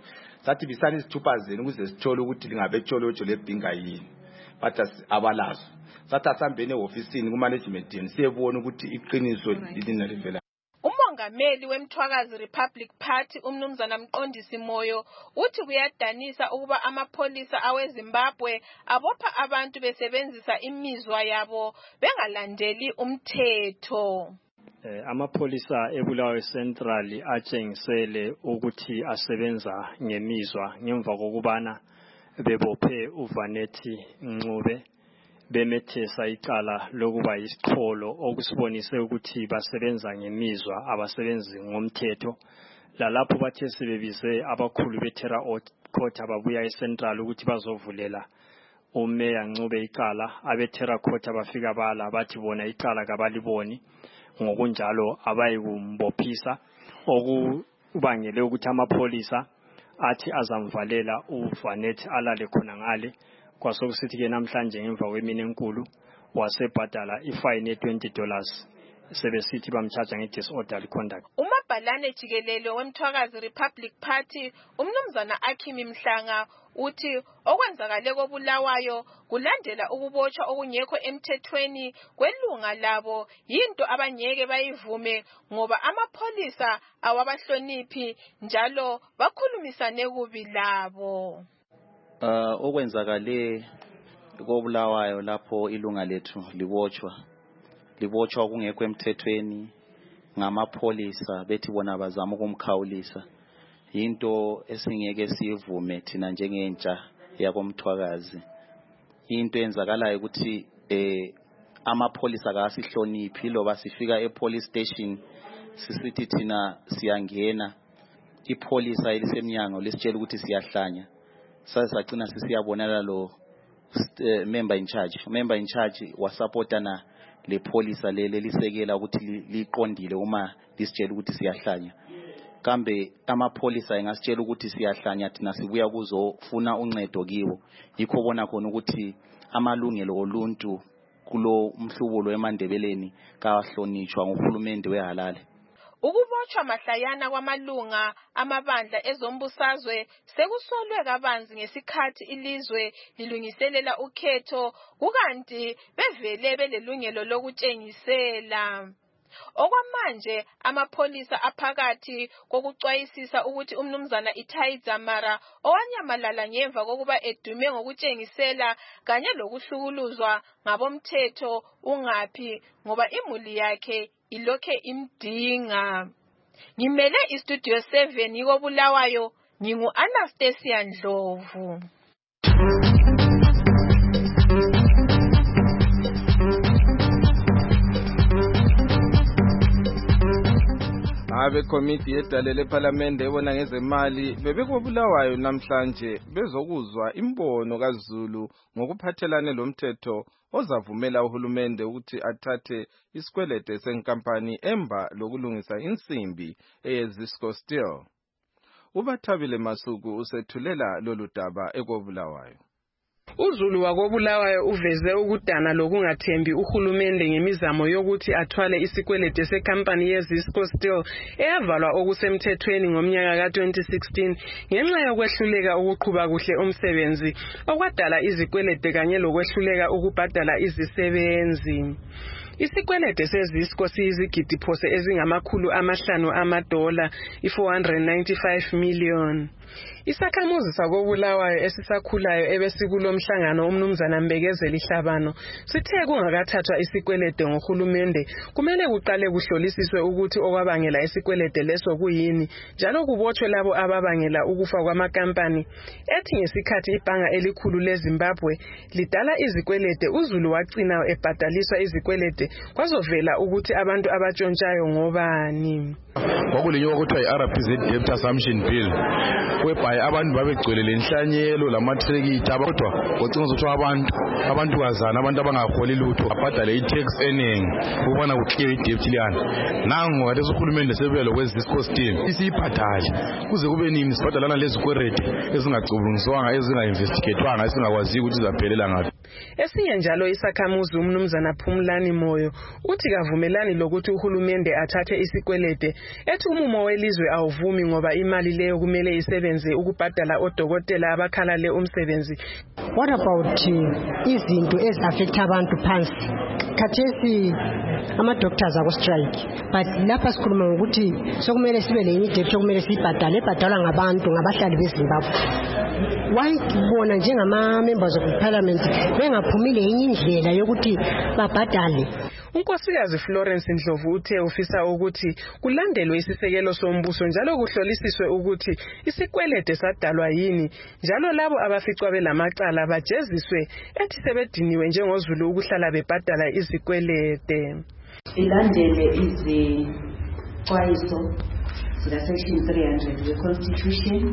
sathi bisani isithupha zenu ukuze sithole ukuthi lingabe tsholotsho lebhinga yini bathi abalazo sathi asambene ehofisini kumanagement yenu siyebona ukuthi iqiniso lina livela. Umongameli weMthwakazi Republic Party umnumzana Mqondisi Moyo uthi kuyadanisa ukuba amapholisa aweZimbabwe abopha abantu besebenzisa imizwa yabo bengalandeli umthetho. Eh, amapholisa eBulawayo Central atshengisele ukuthi asebenza ngemizwa ngemva kokubana bebophe uVanethi Ncube bemethesa icala lokuba isiqholo okusibonise ukuthi basebenza ngemizwa abasebenzi ngomthetho lalapho bathe sebebize abakhulu beTerra Court ababuya eCentral ukuthi bazovulela uMeya Ncube icala abeTerra Court abafika bala bathi bona icala kabaliboni ngokunjalo abayikumbophisa okubangele ukuthi amapholisa athi azamvalela uVanethi alale khona ngale kwasokusithi ke namhlanje ngemva kwemini enkulu wasebhadala ifine ye-twenty dollars sebesithi bamcharge nge-disorderly conduct. Umabhalane jikelele weMthwakazi Republic Party umnumzana Akhimi Mhlanga uthi okwenzakale koBulawayo kulandela ukubotshwa okungekho emthethweni kwelunga labo yinto abanyeke bayivume ngoba amapholisa awabahloniphi njalo bakhulumisane kubi labo. Uh, okwenzakale koBulawayo lapho ilunga lethu libotshwa libotshwa kungekho emthethweni ngamapholisa bethi bona bazama ukumkhawulisa into esingeke sivume thina njengentsha yakoMthwakazi. Into enzakalayo ukuthi eh amapholisa akasihloniphi loba sifika epolice station sisithi thina siyangena ipolisa elisemnyango lesitshela ukuthi siyahlanya sasa sagcina sisiyabonana lo uh, member in charge member in charge wasupportana le polisa lele lisekela ukuthi liqondile uma lisitshela ukuthi siyahlanya kambe amapholisa engasitshela ukuthi siyahlanya thina sibuya kuzofuna uncedo kiwo yikho bona khona ukuthi amalungelo oluntu kulo umhlubulo eMandebeleni kahlonitshwa nguhulumende wehalale. Ukubotshwa mahlayana kwamalunga amabandla ezombusazwe sekusolwe kabanzi ngesikhathi ilizwe lilungiselela ukhetho kukanti bevele belelungelo lokutshengisela. Okwamanje amapholisa aphakathi kokucwayisisa ukuthi umnumzana Itai Dzamara owanyamalala ngemva kokuba edume ngokutshengisela kanye lokuhlukuluzwa ngabomthetho ungaphi ngoba imuli yakhe ilokhe imdinga. Ngimele istudio seven yikoBulawayo ngingu Anastasia Ndlovu. Abe committee yedalele parliament ebona ngezemali bebekobulawayo namhlanje bezokuzwa imbono kaZulu ngokuphathelane lomthetho ozavumela uhulumende ukuthi athathe isikwelede senkampani emba lokulungisa insimbi eyeZisco Steel. Ubathabile Masuku usethulela lolu daba ekobulawayo. uZulu wakoBulawayo uveze ukudana lokungathembi uhulumende ngemizamo yokuthi athwale isikwelede sekhampani yeZisco Steel eyavalwa okusemthethweni ngomnyaka ka twenty sixteen ngenxa yokwehluleka ukuqhuba kuhle umsebenzi okwadala izikwelede kanye lokwehluleka ukubhadala izisebenzi. Isikwelede seZisco siyizigidi phose ezingamakhulu amahlanu amadola i-four hundred ninety-five million. Isakhamuzi sakoBulawayo esisakhulayo ebesikulomhlangano umnumzana Mbekezeli Hlabano sithe kungakathathwa isikwelede ngohulumende kumele kuqale kuhlolisiswe ukuthi okwabangela isikwelede leso kuyini njalo kubotshwe labo ababangela ukufa kwamakampani. Ethi ngesikhathi ibhanga elikhulu leZimbabwe lidala izikwelede uZulu wagcina ebhadaliswa izikwelede kwazovela ukuthi abantu abatshontshayo ngobani. Kwakulinywa ukuthi i-R P Z Debt Assumption Bill whereby abantu babegcwele lenhlanyelo lamatrekita kodwa ngocinga ukuthi abantu abantu kazana abantu abangaholi lutho abhadale i-tax eningi ukubona kuclear i-debt liyana. Nangu ngaleso uhulumende sebuya lokweZisco Steel isiyibhadale kuze kube nini sibhadalana lezi kwerede ezingacubungiswanga ezinga-investigatwanga esingakwaziyo ukuthi izaphelela ngaphi. Esinye njalo isakhamuzi umnumzana Phumlani Moyo uthi kavumelani lokuthi uhulumende athathe isikwelede ethi umumo welizwe awuvumi ngoba imali leyo kumele isebenze ukubhadala odokotela abakhalale umsebenzi. What about izinto ezi affect abantu phansi? Khathesi ama doctors ako strike, but lapha sikhuluma ngokuthi sokumele sibe lenye debt sokumele sibhadale ebhadalwa ngabantu ngabahlali beZimbabwe. Why bona njengama members of parliament bengaphumile enye indlela yokuthi babhadale? Unkosikazi Florence Ndlovu uthe ufisa ukuthi kulandelwe isisekelo sombuso njalo kuhlolisiswe ukuthi isikwelede sadalwa yini njalo labo abaficwa belamacala bajeziswe ethi sebediniwe njengozulu ukuhlala bebhadala izikwelede. Ilandele izixwayiso zika section three hundred we constitution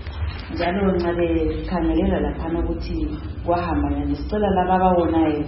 njalo ngabe khangelela lapha ukuthi kwahamba nesicela laba abawonayo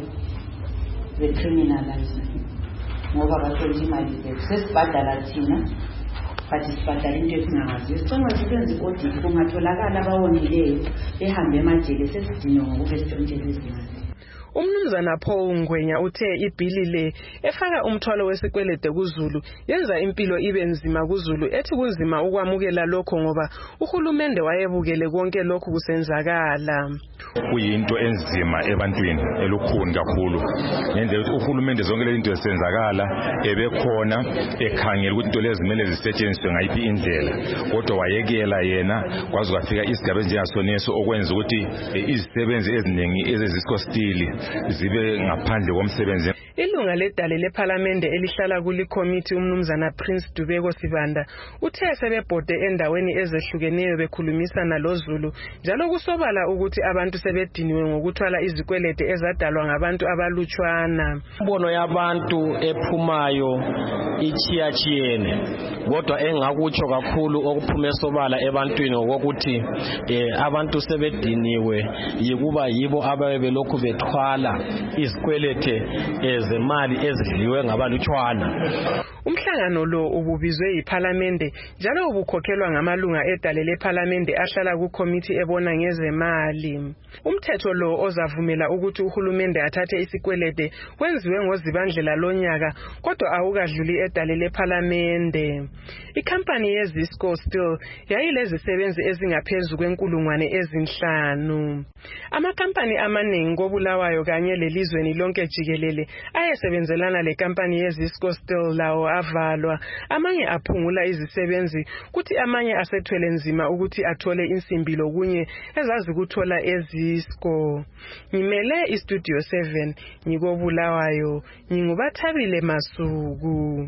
the criminalize ngoba bathonje imali zethu sesibhadala thina but sibhadala into esingazi sicela sibenze audit kungatholakala abawonileyo ehambe emajele sesidinga ngokuba sithontshele izimali. Umnumzana Paul Ngwenya uthe ibhili le efaka umthwalo wesikwelede kuZulu yenza impilo ibe nzima kuZulu ethi kunzima ukwamukela lokho ngoba uhulumende wayebukele konke lokho kusenzakala. Kuyinto enzima ebantwini elukhuni kakhulu ngenze ukuthi uhulumende zonke lezi zinto zisenzakala ebekhona ekhangela ukuthi into lezi zimele zisetshenziswe ngayiphi indlela kodwa wayekela yena kwaze kwafika isigaba njengasoneso okwenza ukuthi izisebenzi eziningi ezezisco stili zibe ngaphandle komsebenzi. Ilunga ledale leParlamente elihlala kuli committee umnumzana Prince Dubeko Sibanda uthe sebebhode endaweni ezehlukeneyo bekhulumisana loZulu njalo kusobala ukuthi abantu sebediniwe ngokuthwala izikwelede ezadalwa ngabantu abalutshwana. Imbono yabantu ephumayo ichiyachiyene kodwa engakutsho kakhulu okuphume esobala ebantwini ukuthi eh, abantu sebediniwe yikuba yibo ababe belokhu bethwala izikwelede ezemali ezidliwe ngabalutshwana. Umhlangano lo ububizwe yiParlamente njalo ubukhokhelwa ngamalunga edale leParlamente ahlala ku committee ebona ngezemali. Umthetho lo ozavumela ukuthi uhulumende athathe isikwelede kwenziwe ngozibandlela lonyaka kodwa awukadluli edale leParlamente. Ikhampani yeZisco Steel yayilezisebenzi ezingaphezulu kwenkulungwane ezinhlanu. Amakampani amaningi koBulawayo kanye lelizweni lonke jikelele ayesebenzelana lekampani yeZisco Steel lawo avalwa, amanye aphungula izisebenzi kuthi amanye asethwele nzima ukuthi athole insimbi lokunye ezazi kuthola eZisco. Ngimele iStudio seven ngikobulawayo ngingubathabile Masuku.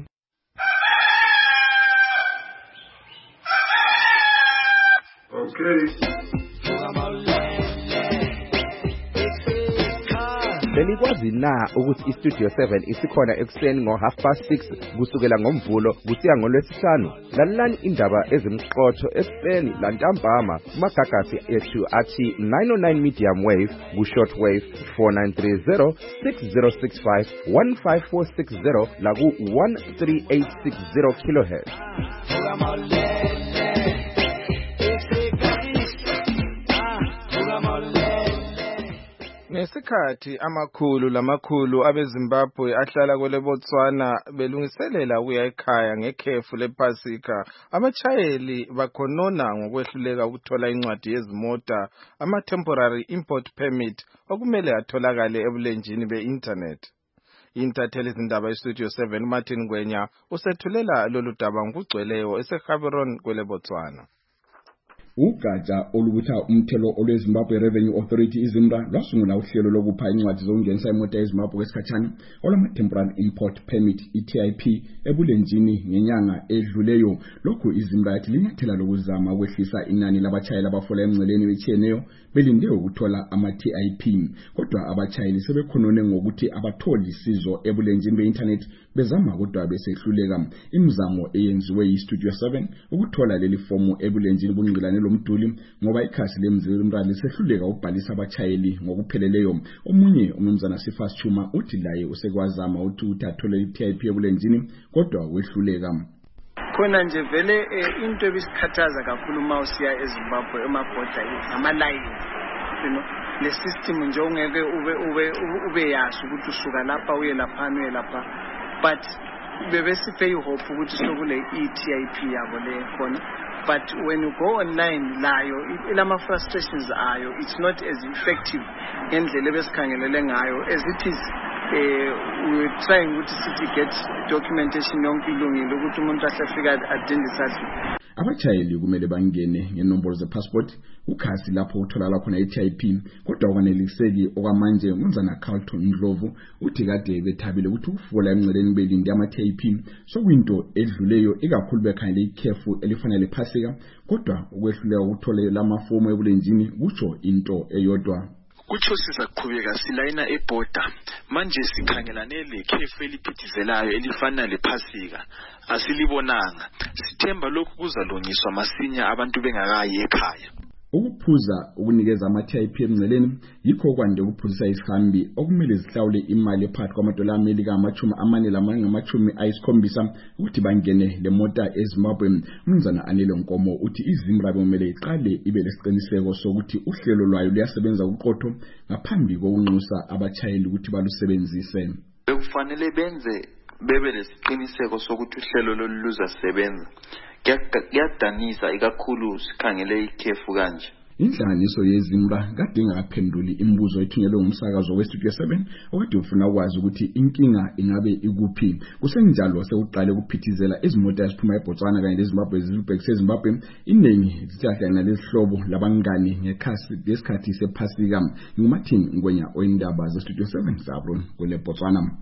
Okay. Benikwazi na ukuthi iStudio seven isikhona ekuseni ngo half past six kusukela ngomvulo kusiya ngolwesihlanu. Lalelani indaba ezimqotho ekuseni lantambama kumagagasi ethu athi nine oh nine medium wave ku short wave four nine three zero six zero six five one five four six zero la ku one three eight six zero kilohertz. Ngesikhathi amakhulu lamakhulu abeZimbabwe ahlala kwele Botswana belungiselela ukuya ekhaya ngekhefu lePasika, abachayeli bakhonona ngokwehlulela ukuthola incwadi yezimota ama temporary import permit okumele atholakale ebulenjini be-internet. Intatheli izindaba iStudio seven Martin Ngwenya usethulela lolu daba ngokugcweleyo eseGaborone kwele Botswana. Ugatsha olubutha umthelo olweZimbabwe Revenue Authority iZIMRA lwasungula uhlelo lokupha incwadi zokungenisa imota eZimbabwe esikhatshana olama temporary import permit I T I P ebulenjini ngenyanga edluleyo. Lokhu iZIMRA yathi linyathela lokuzama ukwehlisa inani labachayeli abafola emngceleni bechiyeneyo belinde ukuthola ama T I P, kodwa abachayeli sebekhonone ngokuthi abatholi isizo ebulenjini be-internet bezama kodwa besehluleka. Imizamo eyenziwe yiStudio seven ukuthola leli fomu ebulenjini bungqilane lomduli ngoba ikhasi lemzimra lisehluleka ukubhalisa abachayeli ngokupheleleyo. Omunye umnumzana Sifas Chuma uthi laye usekwazama ukuthi uthole I T I P ebulenjini kodwa wehluleka. Khona nje vele into ebisikhathaza kakhulu mawusiya eZimbabwe emabhoda ngamalayini, you know, le system nje ungeke ube ube ube yazi ukuthi usuka lapha uye lapha uye lapha, but bebesiphe ihope ukuthi sokule E T I P yabo le khona. But when you go online layo ilama frustrations ayo, it's not as effective ngendlela ebesikhangelele ngayo as it is. Uh, we were trying to get documentation yonke ilungile ukuthi umuntu ahlafika identity. Abachayeli kumele bangene ngenombolo zepassport ukhasi lapho utholakala khona i-T I P, kodwa okwaneliseki okwamanje uMnumzana Carlton Ndlovu uthi kade bethabile ukuthi ukufula emnceleni belindi ama-T I P sokuyinto edluleyo ikakhulu bekhangele ikhefu elifanele phasika, kodwa ukwehluleka ukuthola lamafomu ebulenjini kutsho into eyodwa. Kutsho sizaqhubeka silayina eborder manje sikhangelane lekhefu eliphithizelayo elifana lephasika asilibonanga, sithemba lokhu kuzalungiswa masinya abantu bengakayi ekhaya. Ukuphuza ukunikeza ama-T I P emnceleni yikho kwande ukuphuzisa isihambi okumele zihlawule imali ephakathi kwamadola amelika amachumi amane lamanye ngamachumi ayisikhombisa ukuthi bangene le mota eZimbabwe. Mnumzana Anele Nkomo uthi iZimra kumele iqale ibe lesiqiniseko sokuthi uhlelo lwayo luyasebenza uqotho ngaphambi kokunxusa abachayeli ukuthi balusebenzise. Bekufanele benze bebe lesiqiniseko sokuthi uhlelo lolu luzasebenza. Kuyadanisa ikakhulu sikhangele ikhefu kanje. Inhlanganiso yeZimra kade ingaphenduli imibuzo ethunyelwe umsakazo weStudio seven okade ufuna ukwazi ukuthi inkinga ingabe ikuphi. Kusenjalo sekuqale ukuphithizela izimota eziphuma eBotswana kanye leZimbabwe zibhekise eZimbabwe. Iningi ziyahlangana lesihlobo labangani ngekhasi lesikhathi sephasika. nguMartin Ngwenya oyindaba zeStudio seven Sabron kule Botswana.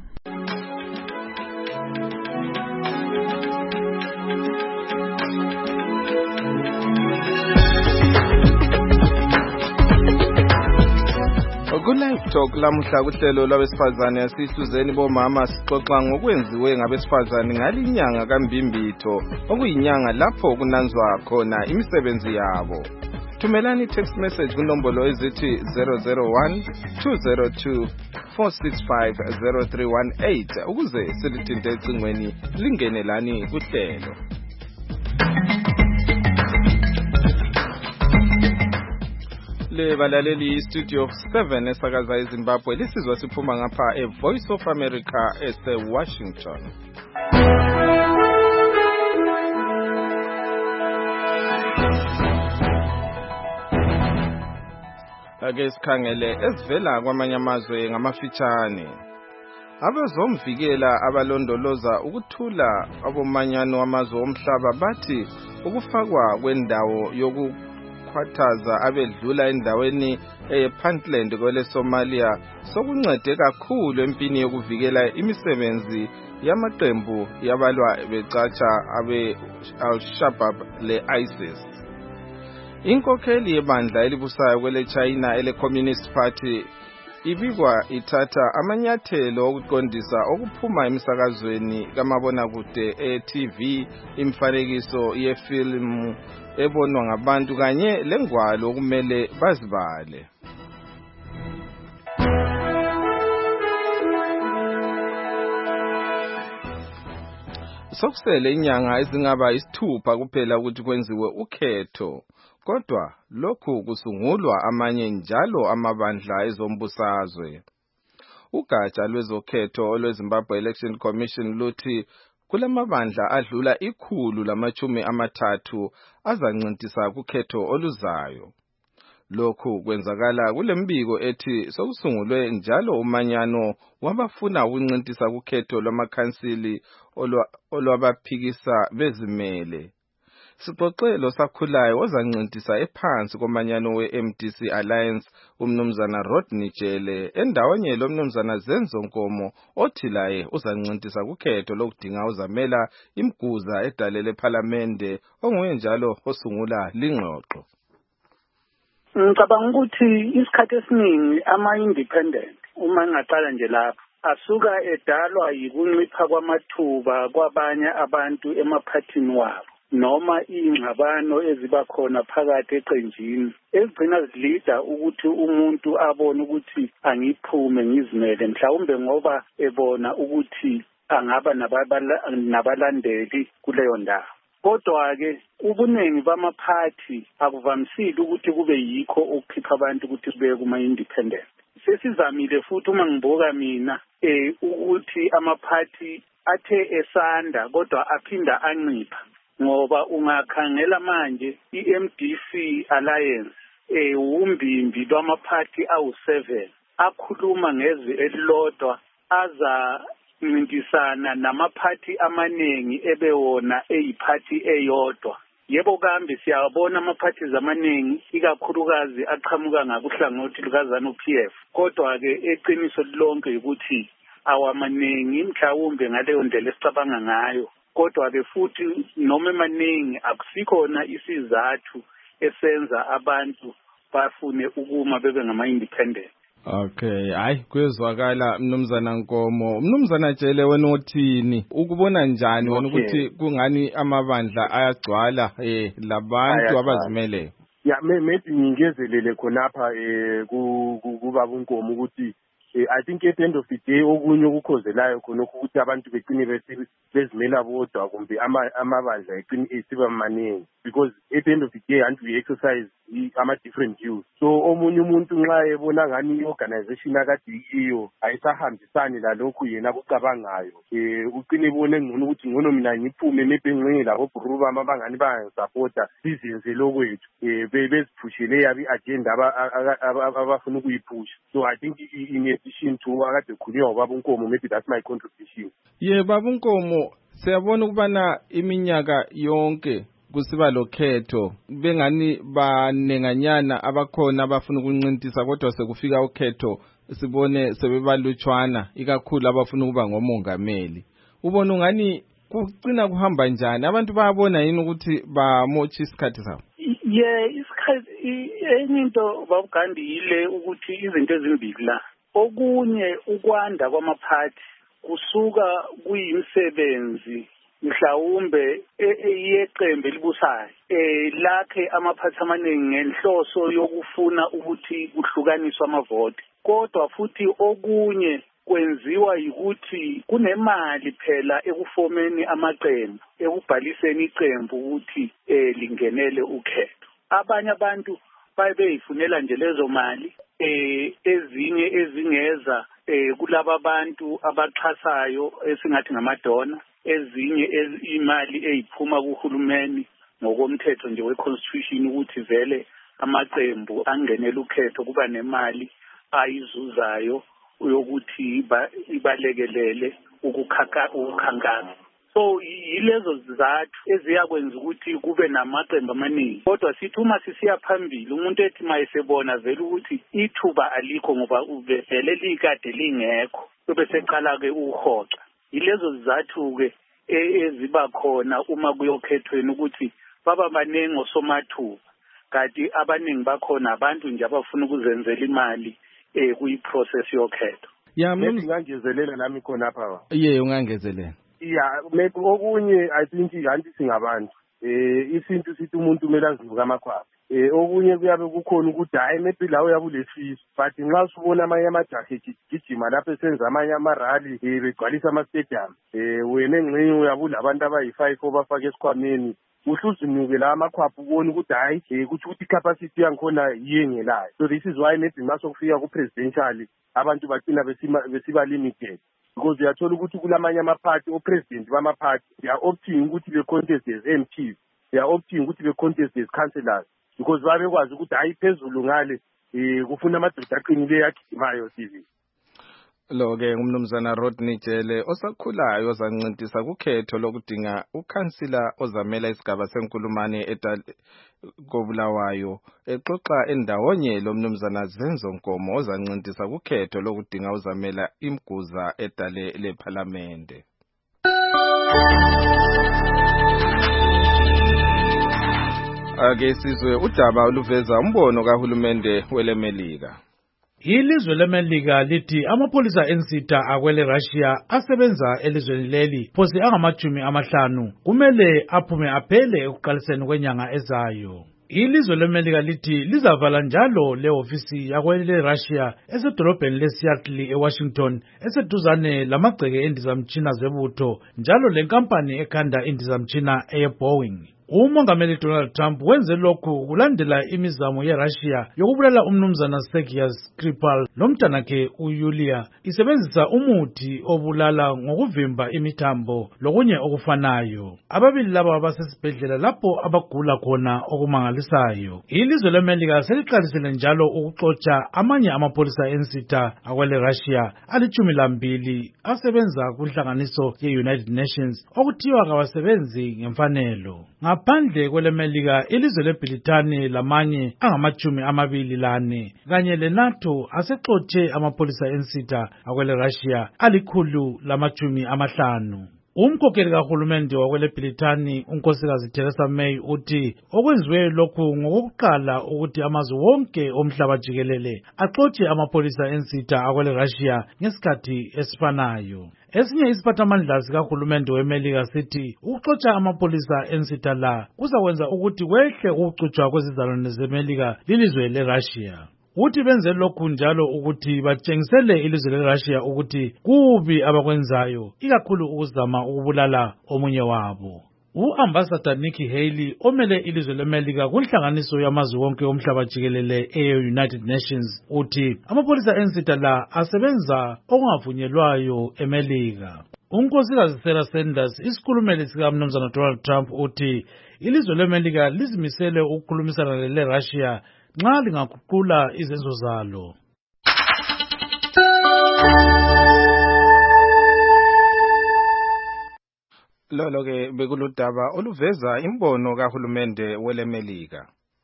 Ku-Live Talk lamuhla kuhlelo lwabesifazane yasihluzeni bomama sixoxa ngokwenziwe ngabesifazane ngalinyanga kaMbimbitho okuyinyanga lapho kunanzwa khona imisebenzi yabo. Thumelani text message kunombolo ezithi zero zero one two zero two four six five zero three one eight ukuze silithinte ecingweni lingene lani kuhlelo. Le balaleli Studio seven esakaza eZimbabwe lisizwa siphuma ngapha eVoice of America eseWashington. Ake sikhangele esivela kwamanye amazwe ngamafitshane. Abazomvikela abalondoloza ukuthula abomanyano wamazwe omhlaba bathi ukufakwa kwendawo yoku khwathaza abedlula endaweni ePuntland kwele Somalia sokuncede kakhulu empini yokuvikela imisebenzi yamaqembu yabalwa becatsha abe Al-Shabaab le ISIS. Inkokheli yebandla elibusayo kwele China ele Communist Party ibikwa ithatha amanyathelo okuqondisa okuphuma emisakazweni kamabonakude e-T V, imfanekiso yefilm ebonwa ngabantu kanye lengwalo okumele bazibale. Sokusele inyanga ezingaba isithupha kuphela ukuthi kwenziwe ukhetho, kodwa lokhu kusungulwa amanye njalo amabandla ezombusazwe. Ugatsha lwezokhetho olweZimbabwe Election Commission luthi kulamabandla adlula ikhulu lamachumi amathathu azancintisa kukhetho oluzayo. Lokhu kwenzakala kulembiko ethi sokusungulwe njalo umanyano wabafuna ukuncintisa kukhetho lwamakhansili olwabaphikisa bezimele. Sixoxelo sakhulayo ozancintisa ephansi komanyano we-M D C Alliance umnumzana Rodney Jele endawonye lo mnumzana Zenzo Nkomo othi laye uzancintisa kukhetho lokudinga uzamela imguza edalele eParliament onguye njalo osungula lingxoxo. Ngicabanga ukuthi isikhathi esiningi ama-independent uma ngaqala nje lapha asuka edalwa yikuncipha kwamathuba kwabanye abantu emaphathini wabo noma ingxabano eziba khona phakathi eqenjini ezigcina zilida ukuthi umuntu abone ukuthi angiphume ngizimele mhlawumbe ngoba ebona ukuthi angaba nabalandeli kuleyo ndawo. kodwa-ke ubuningi bamaphathi akuvamisile ukuthi kube yikho okukhipha abantu ukuthi kubeye kuma-independent. Sesizamile futhi uma ngibuka mina eh ukuthi amaphathi athe esanda kodwa aphinda ancipha, ngoba ungakhangela manje i-M D C Alliance eh umbimbi lwamaphathi awu seven akhuluma ngezwi elilodwa aza mintisana namaphathi amaningi ebewona eyiphathi eyodwa. Yebo kambe siyabona amaphathi amaningi ikakhulukazi aqhamuka ngakuhlangothi lukaZanu P F, kodwa-ke eqiniso lonke ukuthi awamaningi mhlawumbe ngaleyo ndlela esicabanga ngayo, kodwa-ke futhi noma emaningi akusikhona isizathu esenza abantu bafune ukuma bebe ngama-independent. Okay, hayi kwezwakala mnumzana Nkomo. Mnumzana Tshele, wena uthini? Ukubona njani wena ukuthi kungani amabandla ayagcwala eh labantu abazimele? Ya maybe ngingezelele khonapha eh kubaba uNkomo ukuthi I think at the end of the day okunye ukukhozelayo khona ukuthi abantu beqine bezimela bodwa kumbe amabandla eqine esiba maningi, because at the end of the day and we exercise ama different views. So omunye umuntu nxa ebona ngani i-organization akade iyo ayisahambisani lalokhu yena kucabangayo, eh uqine ebone ngcono ukuthi ngono mina ngiphume mebengqinge labo bruba abangani bayangisupport sizenze lokwethu eh beziphushele yabi agenda abafuna ukuyiphusha. So I think in addition to akade khulunywa ubaba uNkomo, maybe that's my contribution. Yeah, baba uNkomo, siyabona ukubana iminyaka yonke kusiba lokhetho bengani banenganyana abakhona abafuna ukuncintisa, kodwa sekufika ukhetho sibone sebebalutshwana ikakhulu abafuna ukuba ngomongameli. Ubona ungani kucina kuhamba njani? Abantu bayabona yini ukuthi bamotsha isikhathi sabo? Yeah, isikhathi enye into babugandi yile ukuthi izinto ezimbili la. Okunye ukwanda kwamaphathi kusuka kuyimsebenzi mhlawumbe eyeqembu elibusayo eh lakhe amaphathi amaningi ngenhloso yokufuna ukuthi kuhlukaniswe amavoti, kodwa futhi okunye kwenziwa ukuthi kunemali phela ekufomeni amaqembu, ekubhaliseni iqembu ukuthi eh lingenele ukhetho. Abanye abantu bayifunela nje lezo mali eh ezinye ezingeza eh kulabo abantu abaxhasayo esingathi ngamadona, ezinye imali eyiphuma kuhulumeni ngokomthetho nje we-constitution ukuthi vele amaqembu angenele ukhetho kuba nemali ayizuzayo yokuthi ibalekelele ukukhankasa. So yilezo zizathu eziyakwenza ukuthi kube namaqembu amaningi, kodwa sithi uma sisiya phambili umuntu ethi mayesebona vele ukuthi ithuba alikho ngoba uvele likade lingekho bese eqala ke uhoxa. Yilezo zizathu ke eziba khona uma kuyokhethweni ukuthi baba baningi osomathuba, kanti abaningi bakhona abantu nje abafuna ukuzenzela imali eh kuyiprocess yokhetho. Ya mina ngangezelela nami khona apha. Yeah, ungangezelela. Yeah, maybe okunye I think anti singabantu eh isintu sithi umuntu kumele azinuka amakhwapha. Eh okunye kuyabe kukhona ukuthi hayi maybe lawo yabulefisi, but nxa usubona amanye amajahe gijima lapho esenza amanye amarally eh begcwalisa ama stadium eh wena engxenye uyabula abantu abayi five obafaka esikhwameni uhluzinuke la amakhwapha ubona ukuthi hayi ukuthi ukuthi capacity yangikhona yengelayo. So this is why maybe masokufika ku presidential abantu bacina besiba limited, because uyathola ukuthi kulamanye amaphathi o-president bamaphathi they are opting ukuthi be-contest as M Ps, they are opting ukuthi be-contest as councillors, because babekwazi ukuthi hayi phezulu ngale um kufuna amadoda aqinileyo agijimayo T V. Lo-ke umnumzana Rodney Tshele osakhulayo ozancintisa kukhetho lokudinga ukhansila ozamela isigaba senkulumane koBulawayo, exoxa endawonye lo mnumzana Zenzo Nkomo ozancintisa kukhetho lokudinga uzamela imguza edale lePhalamende. Ake sizwe udaba oluveza umbono kahulumende weleMelika. Ilizwe leMelika lithi amapholisa ensitha akwele Russia asebenza elizweni leli phosi angamajumi amahlanu kumele aphume aphele ekuqaliseni kwenyanga ezayo. Ilizwe leMelika lithi lizavala njalo le ofisi yakwele Russia esedolobheni leSeattle eWashington eseduzane lamagceke endizamtshina zebutho njalo lenkampani ekhanda indizamtshina eyeBoeing. Umongameli Donald Trump wenze lokhu kulandela imizamo yeRussia yokubulala umnumzana Sergei Skripal lomntanakhe uYulia isebenzisa umuthi obulala ngokuvimba imithambo lokunye okufanayo. Ababili laba basesibhedlela lapho abagula khona okumangalisayo. Ilizwe leMelika seliqalisile njalo ukuxotsha amanye amapolisa ensitha akwele Russia alitshumi lambili asebenza kunhlanganiso ye-United Nations okuthiwa kawasebenzi ngemfanelo. Ngaphandle kweleMelika, ilizwe leBritani lamanye angamachumi amabili lane kanye leNATO asexotshe amapolisa ensitha akwele Russia alikhulu lamachumi amahlanu. Umkhokheli kahulumende wakwele Britani unkosikazi Theresa May uthi okwenziwe lokhu ngokuqala ukuthi amazwe wonke omhlaba jikelele axotshe amapolisa ensitha akwele Russia ngesikhathi esifanayo. Esinye isiphathamandla sikahulumende weMelika sithi ukuxotsha amapolisa ensitha la kuzakwenza ukuthi kwehle ukuxutshwa kwezizalwane zeMelika lilizwe leRussia. Uthi benze lokhu njalo ukuthi batshengisele ilizwe leRussia ukuthi kubi abakwenzayo ikakhulu ukuzama ukubulala omunye wabo. U-Ambassador Nikki Haley omele ilizwe leMelika kunhlanganiso yamazwe wonke omhlaba jikelele e-United Nations uthi amapolisa ensitha la asebenza okungavunyelwayo eMelika. Unkosikazi Sarah Sanders isikhulumeli sikaMnumzana Donald Trump uthi ilizwe leMelika lizimisele ukukhulumisana leRussia nxa lingaguqula izenzo zalo. Lolo ke bekuludaba oluveza imbono kahulumende weleMelika.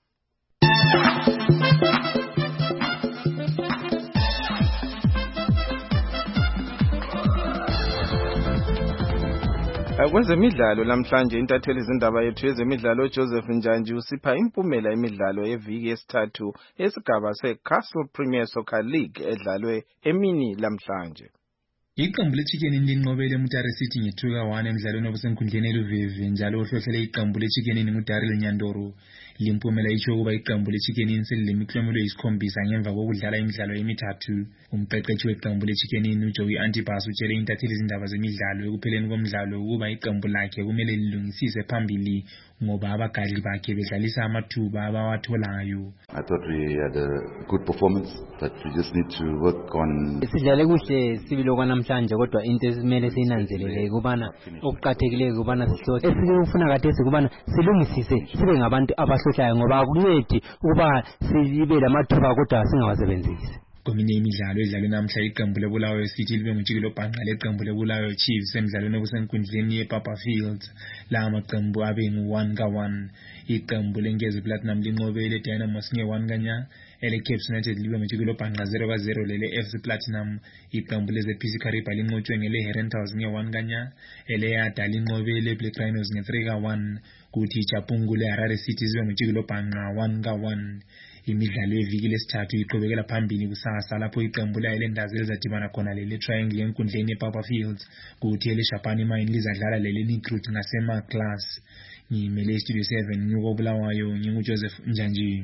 Kwezemidlalo namhlanje intatheli izindaba yethu yezemidlalo Joseph Njanji usipha impumela imidlalo yeviki yesithathu esigaba seCastle Premier Soccer League edlalwe emini lamhlanje. Iqembu leChicken linqobele eMutare City nge-two to one emidlalweni obusenkundleni eLuvivi njalo uhlohlele iqembu leChicken nguDarryl Nyandoro. Limpumela itsho ukuba iqembu leChicken selilemiklomelo eyisikhombisa ngemva kokudlala imidlalo emithathu. Umqeqeshi weqembu leChicken uJoey Antipas utshele intatheli izindaba zemidlalo ekupheleni komdlalo ukuba iqembu lakhe kumele lilungisise phambili ngoba abagadli bakhe bedlalisa amathuba abawatholayo. I thought we had a good performance, but we just need to work on. Sidlale kuhle sibili okwanamhlanje kodwa into esimele siyinanzelele kubana okuqathekileyo kubana sihlose esikufuna kade kubana silungisise sibe ngabantu abahlohlayo ngoba akuncedi ukuba sibe lamathuba kodwa singawasebenzisi. Kweminye imidlalo edlalwe namhla iqembu leBulawayo City libe ngujikelo bhanqa leqembu leBulawayo Chiefs emidlalweni obusenkundleni yePapa Fields. La maqembu abe ngu-one ka one. Iqembu leNgezi Platinum linqobele Dynamos nge-one kanya. Ele Cape United libe ngujikelo bhanqa zero ka zero lele F C Platinum. Iqembu leze P C Kariba linqotshwe ngele Herentals nge-one kanya. Ele Yada linqobele Black Rhinos nge-three ka one. Kuthi Chapungu le Harare City zibe ngujikelo bhanqa one ka one. Imidlalo yeviki lesithathu iqhubekela phambili kusasa lapho iqembu layo lendazi elizadibana khona lele Triangle enkundleni yePapa Fields kuthi ele Shapani Mine lizadlala lele Recruit ngasema class. Ngimele Studio seven nyuko Bulawayo nginguJoseph Njanji.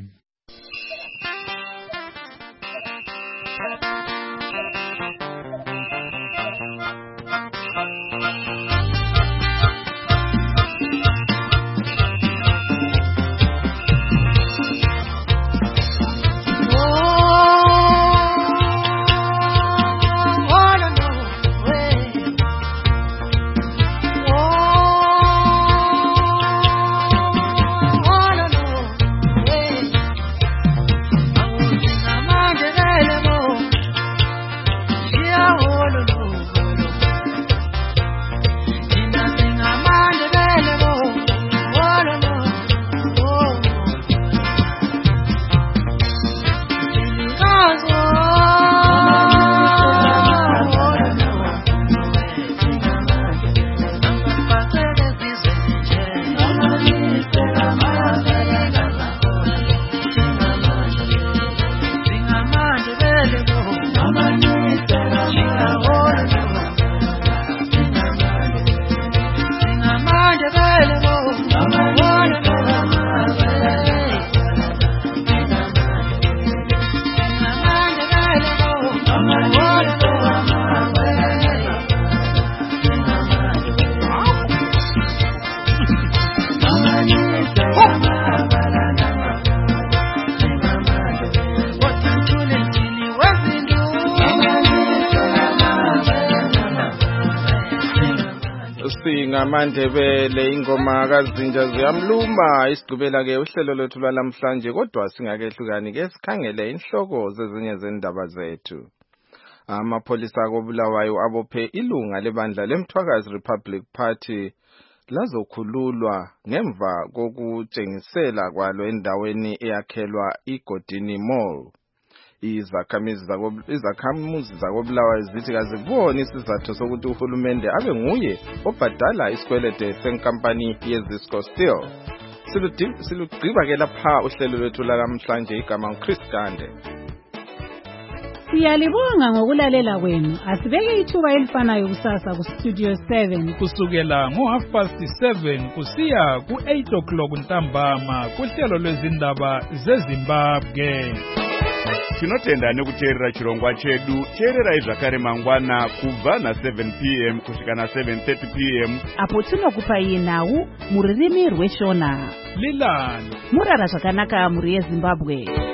singamandebele ingoma kazinja ziyamluma isigqibela ke uhlelo lwethu lwalamhlanje kodwa singakehlukani ke sikhangele inhloko zezinye zendaba zethu. Amapholisa koBulawayo abophe ilunga lebandla leMthwakazi Republic Party lazokhululwa ngemva kokutshengisela kwalo endaweni eyakhelwa iGodini Mall. Izakhamuzi zako izakhamuzi zakoBulawayo zithi kaziboni isizathu sokuthi uhulumende abe nguye obhadala isikwelede senkampani yeZisco Steel. Silugqiba ke lapha uhlelo lwethu lakamhlanje igama uChris Gande. Siyalibonga ngokulalela kwenu. Asibeke ithuba elifanayo kusasa ku Studio seven kusukela ngo half past seven kusiya ku eight o'clock ntambama kuhlelo lwezindaba zeZimbabwe. Tinotenda nekuteerera chirongwa chedu. Teererai zvakare mangwana kubva na seven p m kusvika na seven thirty p m apo tinokupai nhau muririmi rweshona. Lilani murara zvakanaka muri yeZimbabwe.